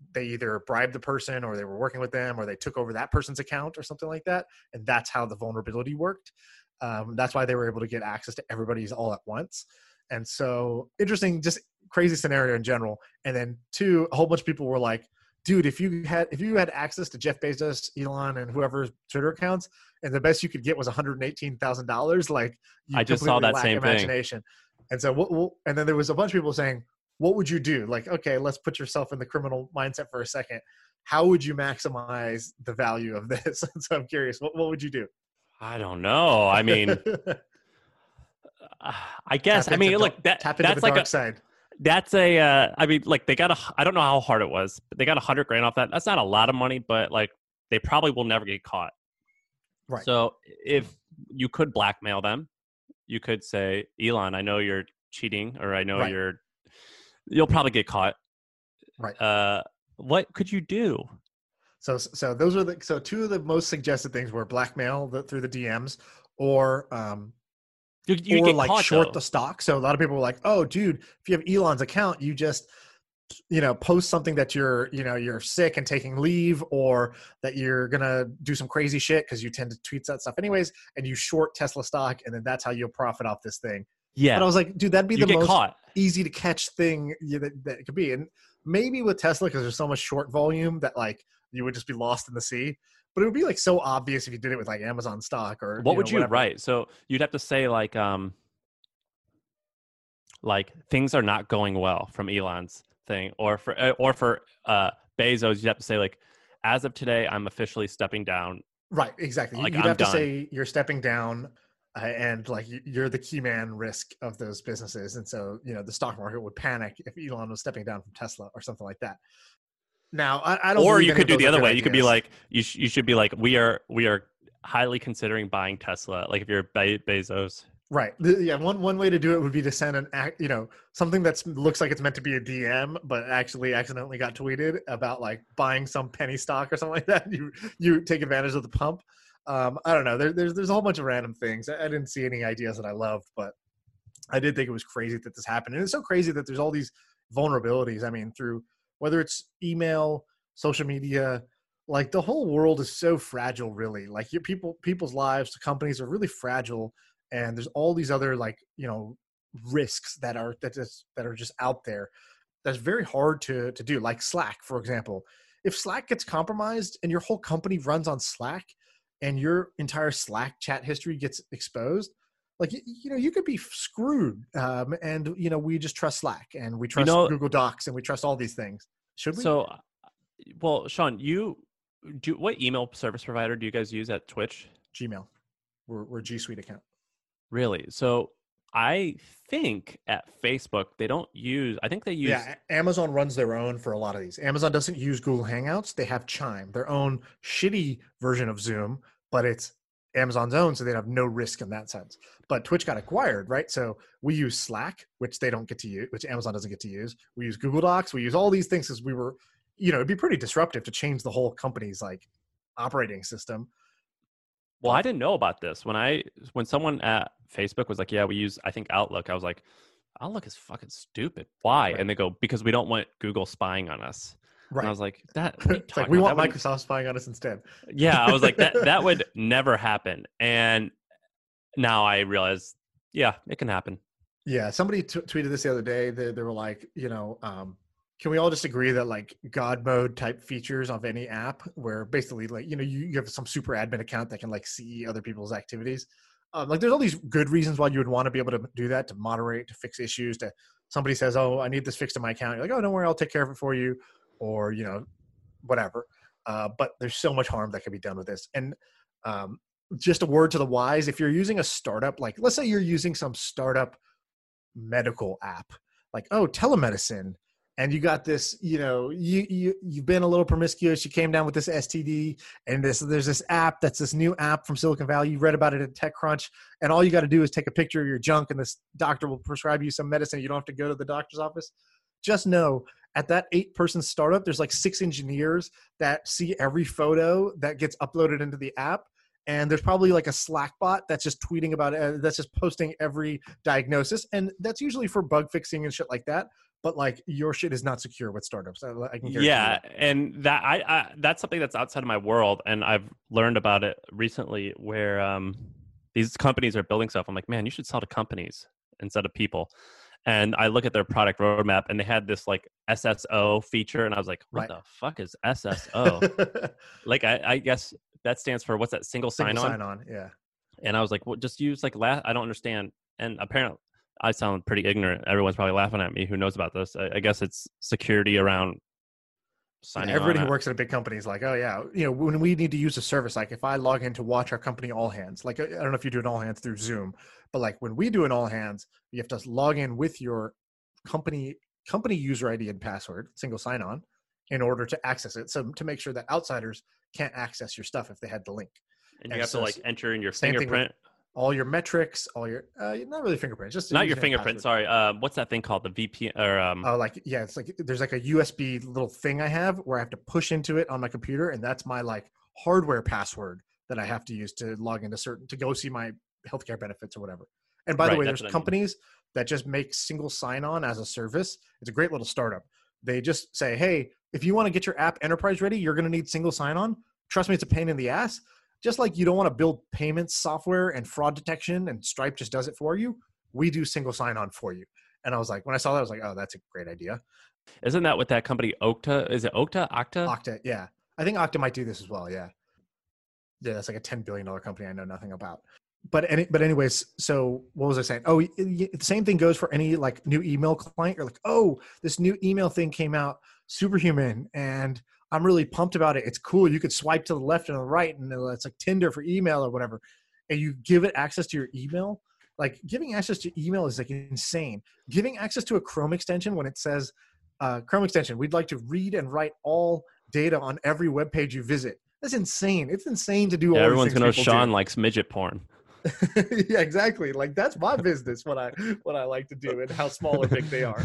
they either bribed the person or they were working with them or they took over that person's account or something like that. And that's how the vulnerability worked. Um, that's why they were able to get access to everybody's all at once. And so interesting, just crazy scenario in general. And then two, a whole bunch of people were like, dude, if you had if you had access to Jeff Bezos, Elon, and whoever's Twitter accounts, and the best you could get was one hundred eighteen thousand dollars, like you I just saw completely that lack same imagination. Thing. And so, what, what, and then there was a bunch of people saying, "What would you do?" Like, okay, let's put yourself in the criminal mindset for a second. How would you maximize the value of this? And so, I'm curious, what what would you do? I don't know. I mean, I guess. Tap I mean, into look, that tap into that's the like dark a, side. That's a, uh, I mean, like they got a, I don't know how hard it was, but they got a hundred grand off that. That's not a lot of money, but like they probably will never get caught. Right. So if you could blackmail them, you could say, Elon, I know you're cheating, or I know Right. you're, you'll probably get caught. Right. Uh, what could you do? So, so those are the, so two of the most suggested things were blackmail the, through the D Ms or, um, You, you or get like caught, short though. the stock. So a lot of people were like, "Oh, dude, if you have Elon's account, you just, you know, post something that you're, you know, you're sick and taking leave, or that you're gonna do some crazy shit because you tend to tweet that stuff anyways, and you short Tesla stock, and then that's how you'll profit off this thing." Yeah. But I was like, dude, that'd be you the get most caught. easy to catch thing yeah, that, that it could be. And maybe with Tesla, because there's so much short volume that like you would just be lost in the sea. But it would be like so obvious if you did it with like Amazon stock or What you would know, you whatever. write? So you'd have to say like, um, like things are not going well from Elon's thing, or for uh, or for uh, Bezos, you have to say like, as of today, I'm officially stepping down. Right, exactly. Like, You'd I'm have to done. say you're stepping down, uh, and like y- you're the key man risk of those businesses, and so you know the stock market would panic if Elon was stepping down from Tesla or something like that. Now, I, I don't. Or believe you any could of do those the are other good way. You could be ideas. like, you sh- you should be like, we are we are highly considering buying Tesla. Like if you're Be- Bezos. Right. The- Yeah. One one way to do it would be to send an act, you know, something that looks like it's meant to be a D M, but actually accidentally got tweeted about like buying some penny stock or something like that. You you take advantage of the pump. Um, I don't know. There, there's there's a whole bunch of random things. I, I didn't see any ideas that I loved, but I did think it was crazy that this happened. And it's so crazy that there's all these vulnerabilities. I mean, through whether it's email, social media, like the whole world is so fragile. Really, like your people people's lives, companies are really fragile. And there's all these other like you know risks that are that just that are just out there that's very hard to to do, like Slack, for example. If Slack gets compromised and your whole company runs on Slack and your entire Slack chat history gets exposed, like you, you know you could be screwed. Um, and you know we just trust Slack and we trust know- Google Docs and we trust all these things. Should we? So, well, Sean, you do what email service provider do you guys use at Twitch? Gmail. We're we're G Suite account. Really? So I think at Facebook they don't use. I think they use. Yeah, Amazon runs their own for a lot of these. Amazon doesn't use Google Hangouts. They have Chime, their own shitty version of Zoom, but it's Amazon's own, so they have no risk in that sense. But Twitch got acquired, right? So we use Slack, which they don't get to use, which Amazon doesn't get to use. We use Google Docs. We use all these things because we were, you know, it'd be pretty disruptive to change the whole company's like operating system. Well, I didn't know about this when I when someone at Facebook was like, "Yeah, we use I think Outlook." I was like, "Outlook is fucking stupid. Why?" Right. And they go, "Because we don't want Google spying on us." Right. And I was like, "That what are you It's like talking we about? want That wouldn't-" Microsoft spying on us instead. Yeah, I was like, that that would never happen. And now I realize, yeah, it can happen. Yeah, somebody t- tweeted this the other day. They, they were like, you know, um, can we all just agree that like God mode type features of any app, where basically like you know you, you have some super admin account that can like see other people's activities. Um, like there's all these good reasons why you would want to be able to do that, to moderate, to fix issues. To somebody says, oh, I need this fixed in my account. You're like, oh, don't worry, I'll take care of it for you, or you know, whatever. Uh, but there's so much harm that can be done with this. And um, just a word to the wise: if you're using a startup, like let's say you're using some startup medical app, like oh telemedicine, and you got this, you know, you you you've been a little promiscuous, you came down with this S T D, and this there's this app that's this new app from Silicon Valley. You read about it at TechCrunch, and all you got to do is take a picture of your junk, and this doctor will prescribe you some medicine. You don't have to go to the doctor's office. Just know at that eight person startup, there's like six engineers that see every photo that gets uploaded into the app. And there's probably like a Slack bot that's just tweeting about it, that's just posting every diagnosis. And that's usually for bug fixing and shit like that. but like your shit is not secure with startups. I, I can guarantee Yeah, that. and that I, I that's something that's outside of my world, and I've learned about it recently where um these companies are building stuff. I'm like, man, you should sell to companies instead of people. And I look at their product roadmap, and they had this like S S O feature, and I was like, what Right. the fuck is S S O? Like, I, I guess that stands for what's that? Single, Single sign-on. sign-on, yeah. And I was like, well, just use like la- I don't understand. And apparently, I sound pretty ignorant. Everyone's probably laughing at me. Who knows about this? I, I guess it's security around signing Yeah, everybody on. who works at a big company is like, oh yeah, you know, when we need to use a service, like if I log in to watch our company all hands, like I don't know if you do an all hands through Zoom, but like when we do an all hands, you have to log in with your company company user I D and password, single sign on, in order to access it. So to make sure that outsiders can't access your stuff if they had the link. And you And have so to like enter in your same thing with fingerprint. all your metrics, all your uh, not really fingerprints, just Not username your and fingerprint. password. Sorry. Uh, what's that thing called? The V P N or um. Oh, like yeah, it's like there's like a U S B little thing I have where I have to push into it on my computer, and that's my like hardware password that I have to use to log into certain to go see my healthcare benefits or whatever. And by Right, the way, that's there's what I mean. companies that just make single sign-on as a service. It's a great little startup. They just say, hey, if you want to get your app enterprise ready, you're going to need single sign-on. Trust me, it's a pain in the ass. Just like you don't want to build payments software and fraud detection and Stripe just does it for you, we do single sign-on for you. And I was like, when I saw that, I was like, oh, that's a great idea. Isn't that what that company Okta? Is it Okta? Okta? Okta, yeah. I think Okta might do this as well, yeah. Yeah, that's like a ten billion dollars company I know nothing about. But any, but anyways, so what was I saying? Oh, the same thing goes for any like new email client. You're like, oh, this new email thing came out, Superhuman, and I'm really pumped about it. It's cool. You could swipe to the left and the right, and it's like Tinder for email or whatever. And you give it access to your email. Like giving access to email is like insane. Giving access to a Chrome extension when it says uh, Chrome extension, we'd like to read and write all data on every web page you visit. That's insane. It's insane to do Yeah, all everyone's these gonna know things people Sean do. likes midget porn. Yeah, exactly. Like that's my business. What I what I like to do and how small or big they are.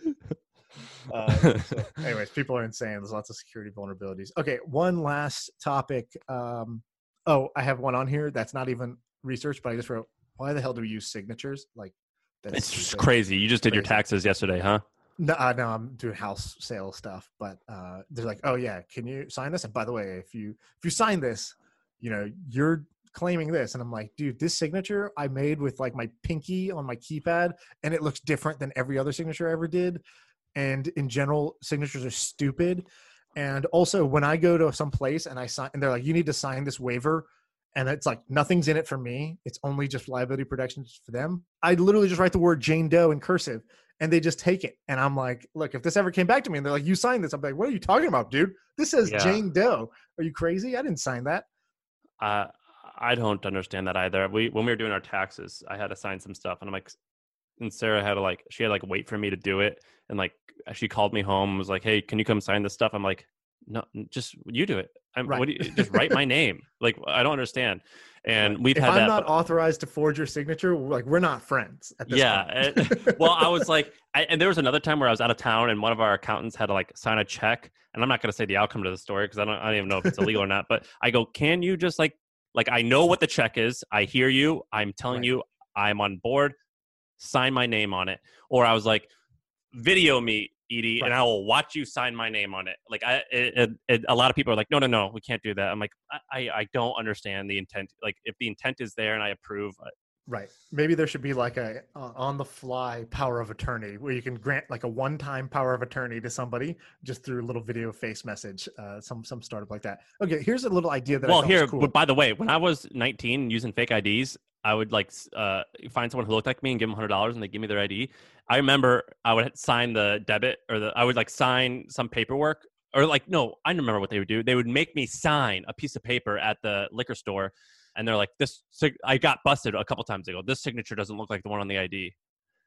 Uh, so anyways, people are insane. There's lots of security vulnerabilities. Okay, one last topic. Um, oh, I have one on here that's not even research, but I just wrote, why the hell do we use signatures? Like, that's It's just stupid. crazy. You just did your Crazy. taxes yesterday, huh? No, uh, no, I'm doing house sale stuff, but uh, they're like, oh yeah, can you sign this? And by the way, if you if you sign this, you know, you're claiming this. And I'm like, dude, this signature I made with like my pinky on my keypad, and it looks different than every other signature I ever did. And in general, signatures are stupid. And also, when I go to some place and I sign, and they're like, you need to sign this waiver, and it's like nothing's in it for me. It's only just liability protections for them. I literally just write the word Jane Doe in cursive, and they just take it. And I'm like, look, if this ever came back to me and they're like, you signed this, I'm like, what are you talking about, dude? This says Yeah. Jane Doe. Are you crazy? I didn't sign that. Uh, I don't understand that either. We when we were doing our taxes, I had to sign some stuff, and I'm like, and Sarah had to like, she had to like wait for me to do it, and like she called me home and was like, hey, can you come sign this stuff? I'm like, no, just you do it. I'm Right. what do you, just write my name. Like I don't understand. And we've if had I'm that. not but- authorized to forge your signature, we're like we're not friends at this yeah. point. and- well, I was like, I, and there was another time where I was out of town, and one of our accountants had to like sign a check, and I'm not going to say the outcome to the story because I don't, I don't even know if it's illegal or not. But I go, can you just like, like I know what the check is. I hear you. I'm telling Right. you, I'm on board. Sign my name on it. Or I was like, video me, Edie, Right. and I will watch you sign my name on it. Like I, it, it, it, a lot of people are like, no, no, no, we can't do that. I'm like, I, I, I don't understand the intent. Like if the intent is there and I approve, I- Right. Maybe there should be like a uh, on the fly power of attorney where you can grant like a one time power of attorney to somebody just through a little video face message. Uh, some some startup like that. Okay, here's a little idea that I well, thought here, was cool. but by the way, when I was nineteen using fake I Ds, I would like s- uh, find someone who looked like me and give them one hundred dollars and they give me their I D. I remember I would sign the debit or the, I would like sign some paperwork or like, no, I remember what they would do. They would make me sign a piece of paper at the liquor store. And they're like, this, sig- I got busted a couple times ago. This signature doesn't look like the one on the I D.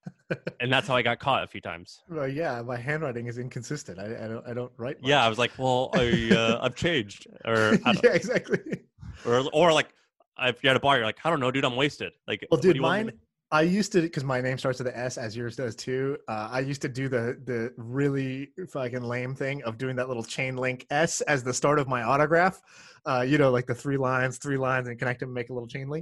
And that's how I got caught a few times. Well, yeah, my handwriting is inconsistent. I, I don't I don't write. Much. Yeah, I was like, well, I, uh, I've changed. Or, I don't- yeah, exactly. or, or like, if you're at a bar, you're like, I don't know, dude, I'm wasted. Like, Well, what do dude, you want me mine. to- I used to because my name starts with an S, as yours does too. Uh, I used to do the the really fucking lame thing of doing that little chain link S as the start of my autograph. Uh, you know, like the three lines, three lines, and connect them, and make a little chain link.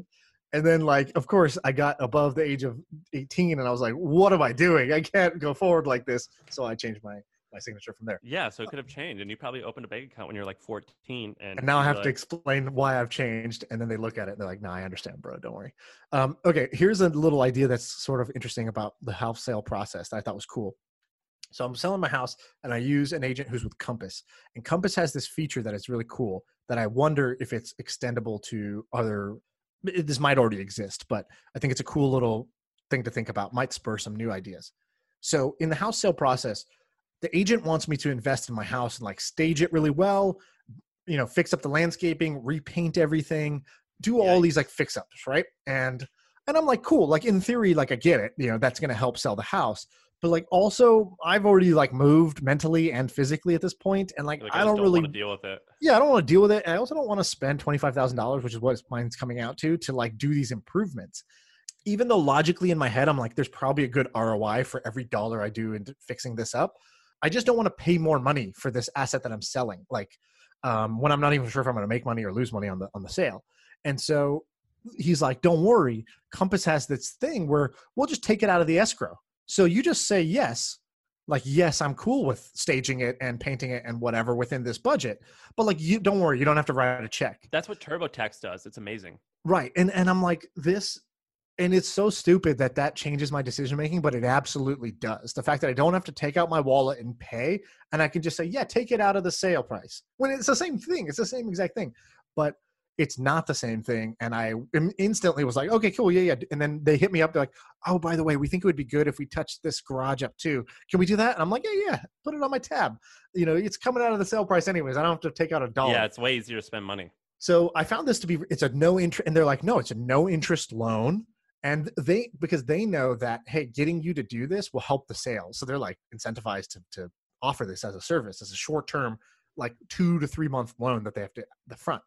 And then, like, of course, I got above the age of eighteen, and I was like, "What am I doing? I can't go forward like this." So I changed my my signature from there. Yeah, so it could have changed, and you probably opened a bank account when you're like fourteen, and, And now I you have to realize- explain why I've changed, and then they look at it and they're like, "Nah, I understand, bro. Don't worry." Um, okay, here's a little idea that's sort of interesting about the house sale process that I thought was cool. So I'm selling my house, and I use an agent who's with Compass, and Compass has this feature that is really cool that I wonder if it's extendable to other. This might already exist, but I think it's a cool little thing to think about. Might spur some new ideas. So in the house sale process, the agent wants me to invest in my house and like stage it really well, you know, fix up the landscaping, repaint everything, do all Yikes. these like fix ups, right? And and I'm like, cool. Like in theory, like I get it. You know, that's going to help sell the house. But like also, I've already like moved mentally and physically at this point, and like, like, I just don't, don't really want to deal with it. yeah, I don't want to deal with it. And I also don't want to spend twenty-five thousand dollars, which is what mine's coming out to, to like do these improvements. Even though logically in my head, I'm like, there's probably a good R O I for every dollar I do into fixing this up. I just don't want to pay more money for this asset that I'm selling. Like um, when I'm not even sure if I'm going to make money or lose money on the, on the sale. And so he's like, don't worry. Compass has this thing where we'll just take it out of the escrow. So you just say yes. Like, yes, I'm cool with staging it and painting it and whatever within this budget. But like, you don't worry, you don't have to write a check. That's what TurboTax does. It's amazing. Right. And and I'm like, this, and it's so stupid that that changes my decision making, but it absolutely does. The fact that I don't have to take out my wallet and pay, and I can just say, yeah, take it out of the sale price. When it's the same thing. It's the same exact thing. But it's not the same thing. And I instantly was like, okay, cool. Yeah, yeah. And then they hit me up. They're like, oh, by the way, we think it would be good if we touched this garage up too. Can we do that? And I'm like, yeah, yeah. Put it on my tab. You know, it's coming out of the sale price anyways. I don't have to take out a dollar. Yeah, it's way easier to spend money. So I found this to be, it's a no interest. And they're like, no, it's a no interest loan. And they, because they know that, hey, getting you to do this will help the sale. So they're like incentivized to, to offer this as a service, as a short-term, like two to three month loan that they have to the front.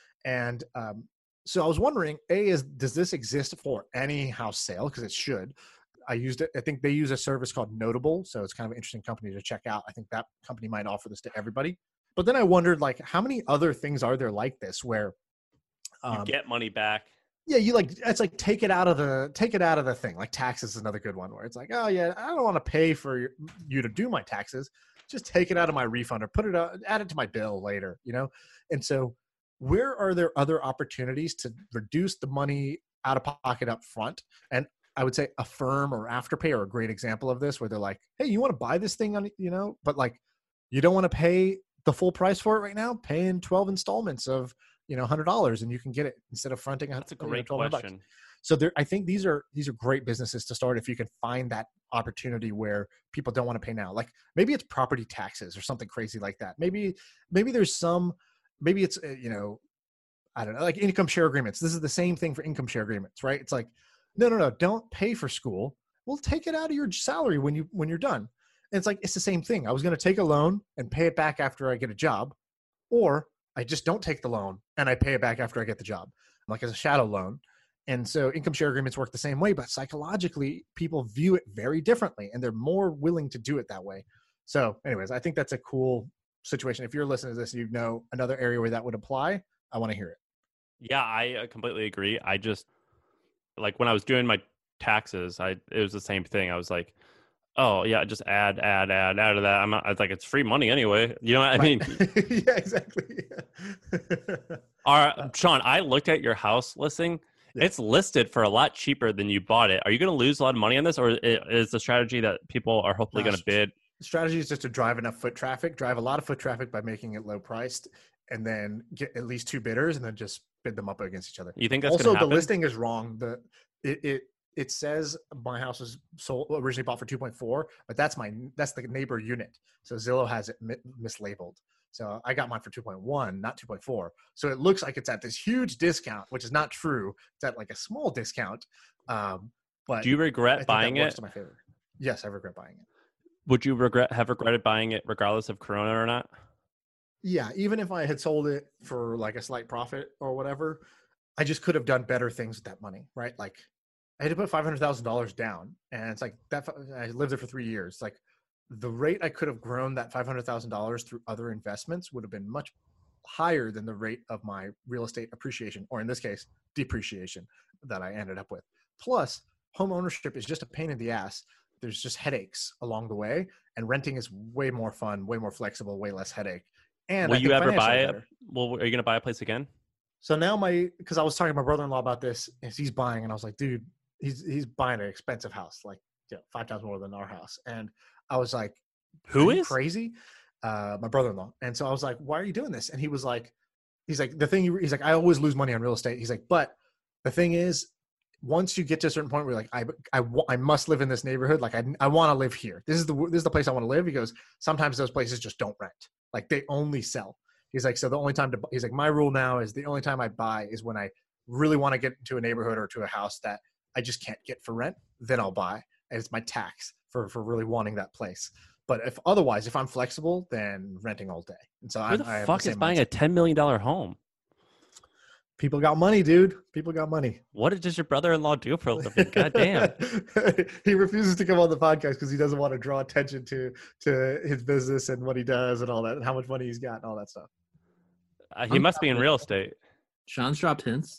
And um, so I was wondering, A, is does this exist for any house sale? Because it should. I used it. I think they use a service called Notable. So it's kind of an interesting company to check out. I think that company might offer this to everybody. But then I wondered, like, how many other things are there like this where You um, get money back. yeah, you like, it's like take it out of the, take it out of the thing. Like taxes is another good one where it's like, oh yeah, I don't want to pay for your, you to do my taxes. Just take it out of my refund or put it out, add it to my bill later, you know? And so where are there other opportunities to reduce the money out of pocket up front? And I would say Affirm or Afterpay are a great example of this, where they're like, hey, you want to buy this thing on, you know, but like, you don't want to pay the full price for it right now, pay in twelve installments of, you know, one hundred dollars and you can get it instead of fronting. That's a you know, great twelve hundred bucks. question. So there, I think these are, these are great businesses to start if you can find that opportunity where people don't want to pay now. Like maybe it's property taxes or something crazy like that. Maybe, maybe there's some, maybe it's, uh, you know, I don't know, like income share agreements. This is the same thing for income share agreements, right? It's like, no, no, no, don't pay for school. We'll take it out of your salary when you, when you're done. And it's like, it's the same thing. I was going to take a loan and pay it back after I get a job, or I just don't take the loan and I pay it back after I get the job, like as a shadow loan. And so income share agreements work the same way, but psychologically people view it very differently and they're more willing to do it that way. So anyways, I think that's a cool situation. If you're listening to this, you know, another area where that would apply, I want to hear it. Yeah, I uh, completely agree. I just, like when I was doing my taxes, I it was the same thing. I was like, oh yeah, just add, add, add, add to that. I'm not, I was like, it's free money anyway. You know what I mean? Yeah, exactly. All right, Sean, I looked at your house listing. Yeah. It's listed for a lot cheaper than you bought it. Are you going to lose a lot of money on this, or is the strategy that people are hopefully No, going to bid? The strategy is just to drive enough foot traffic, drive a lot of foot traffic by making it low priced, and then get at least two bidders and then just bid them up against each other. You think that's Also, going the to happen? listing is wrong. The it, it it says my house was sold originally bought for two point four, but that's my that's the neighbor unit. So Zillow has it mi- mislabeled. So I got mine for two point one, not two point four. So it looks like it's at this huge discount, which is not true. It's at like a small discount. Um, but Do you I regret think buying that works it? to my favor. Yes, I regret buying it. Would you regret have regretted buying it regardless of Corona or not? Yeah, even if I had sold it for like a slight profit or whatever, I just could have done better things with that money, right? Like I had to put five hundred thousand dollars down, and it's like that. I lived there for three years. Like the rate I could have grown that five hundred thousand dollars through other investments would have been much higher than the rate of my real estate appreciation, or in this case, depreciation that I ended up with. Plus, home ownership is just a pain in the ass. There's just headaches along the way, and renting is way more fun, way more flexible, way less headache. And Will I you think ever buy financially a, better. well, are you going to buy a place again? So now my, because I was talking to my brother-in-law about this, as he's buying, and I was like, dude, he's he's buying an expensive house, like you know, five times more than our house. And I was like, Who are you is? crazy? Uh, my brother-in-law. And so I was like, why are you doing this? And he was like, he's like, the thing, you, he's like, I always lose money on real estate. He's like, but the thing is, once you get to a certain point where you're like, I, I, I must live in this neighborhood. Like I, I want to live here. This is the, this is the place I want to live. He goes, sometimes those places just don't rent. Like they only sell. He's like, so the only time to, he's like, my rule now is the only time I buy is when I really want to get into a neighborhood or to a house that I just can't get for rent. Then I'll buy. And it's my tax for, for really wanting that place. But if otherwise, if I'm flexible, then renting all day. And so Who I, the I have fuck the is same buying mindset. a ten million dollars home? People got money, dude. People got money. What does your brother-in-law do for a living? God damn. He refuses to come on the podcast because he doesn't want to draw attention to to his business and what he does and all that and how much money he's got and all that stuff. Uh, he must be in real estate. Sean's dropped hints.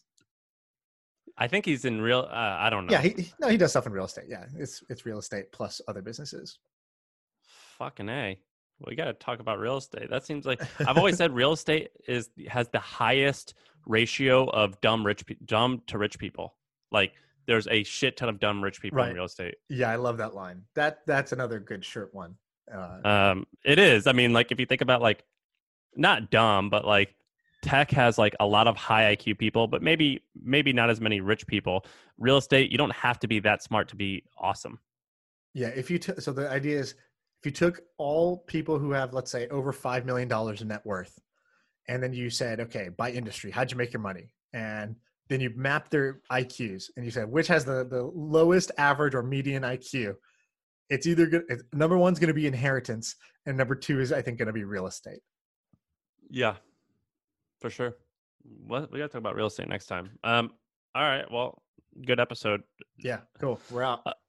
I think he's in real. Uh, I don't know. Yeah, he he- no, he does stuff in real estate. Yeah, it's it's real estate plus other businesses. Fucking A. We got to talk about real estate. That seems like I've always said real estate is has the highest ratio of dumb rich pe- dumb to rich people. Like there's a shit ton of dumb rich people Right. in real estate. Yeah, I love that line. That that's another good shirt one. Uh, Um, it is. I mean, like if you think about like not dumb, but like tech has like a lot of high I Q people, but maybe maybe not as many rich people. Real estate, you don't have to be that smart to be awesome. yeah, if you t- so the idea is if you took all people who have, let's say, over five million dollars in net worth, and then you said, okay, by industry, how'd you make your money? And then you map their I Qs, and you said which has the the lowest average or median I Q. It's either good. It's, number one's going to be inheritance, and number two is I think going to be real estate. Yeah, for sure. Well, we got to talk about real estate next time. Um, all right. Well, good episode. Yeah, cool. We're out. Uh,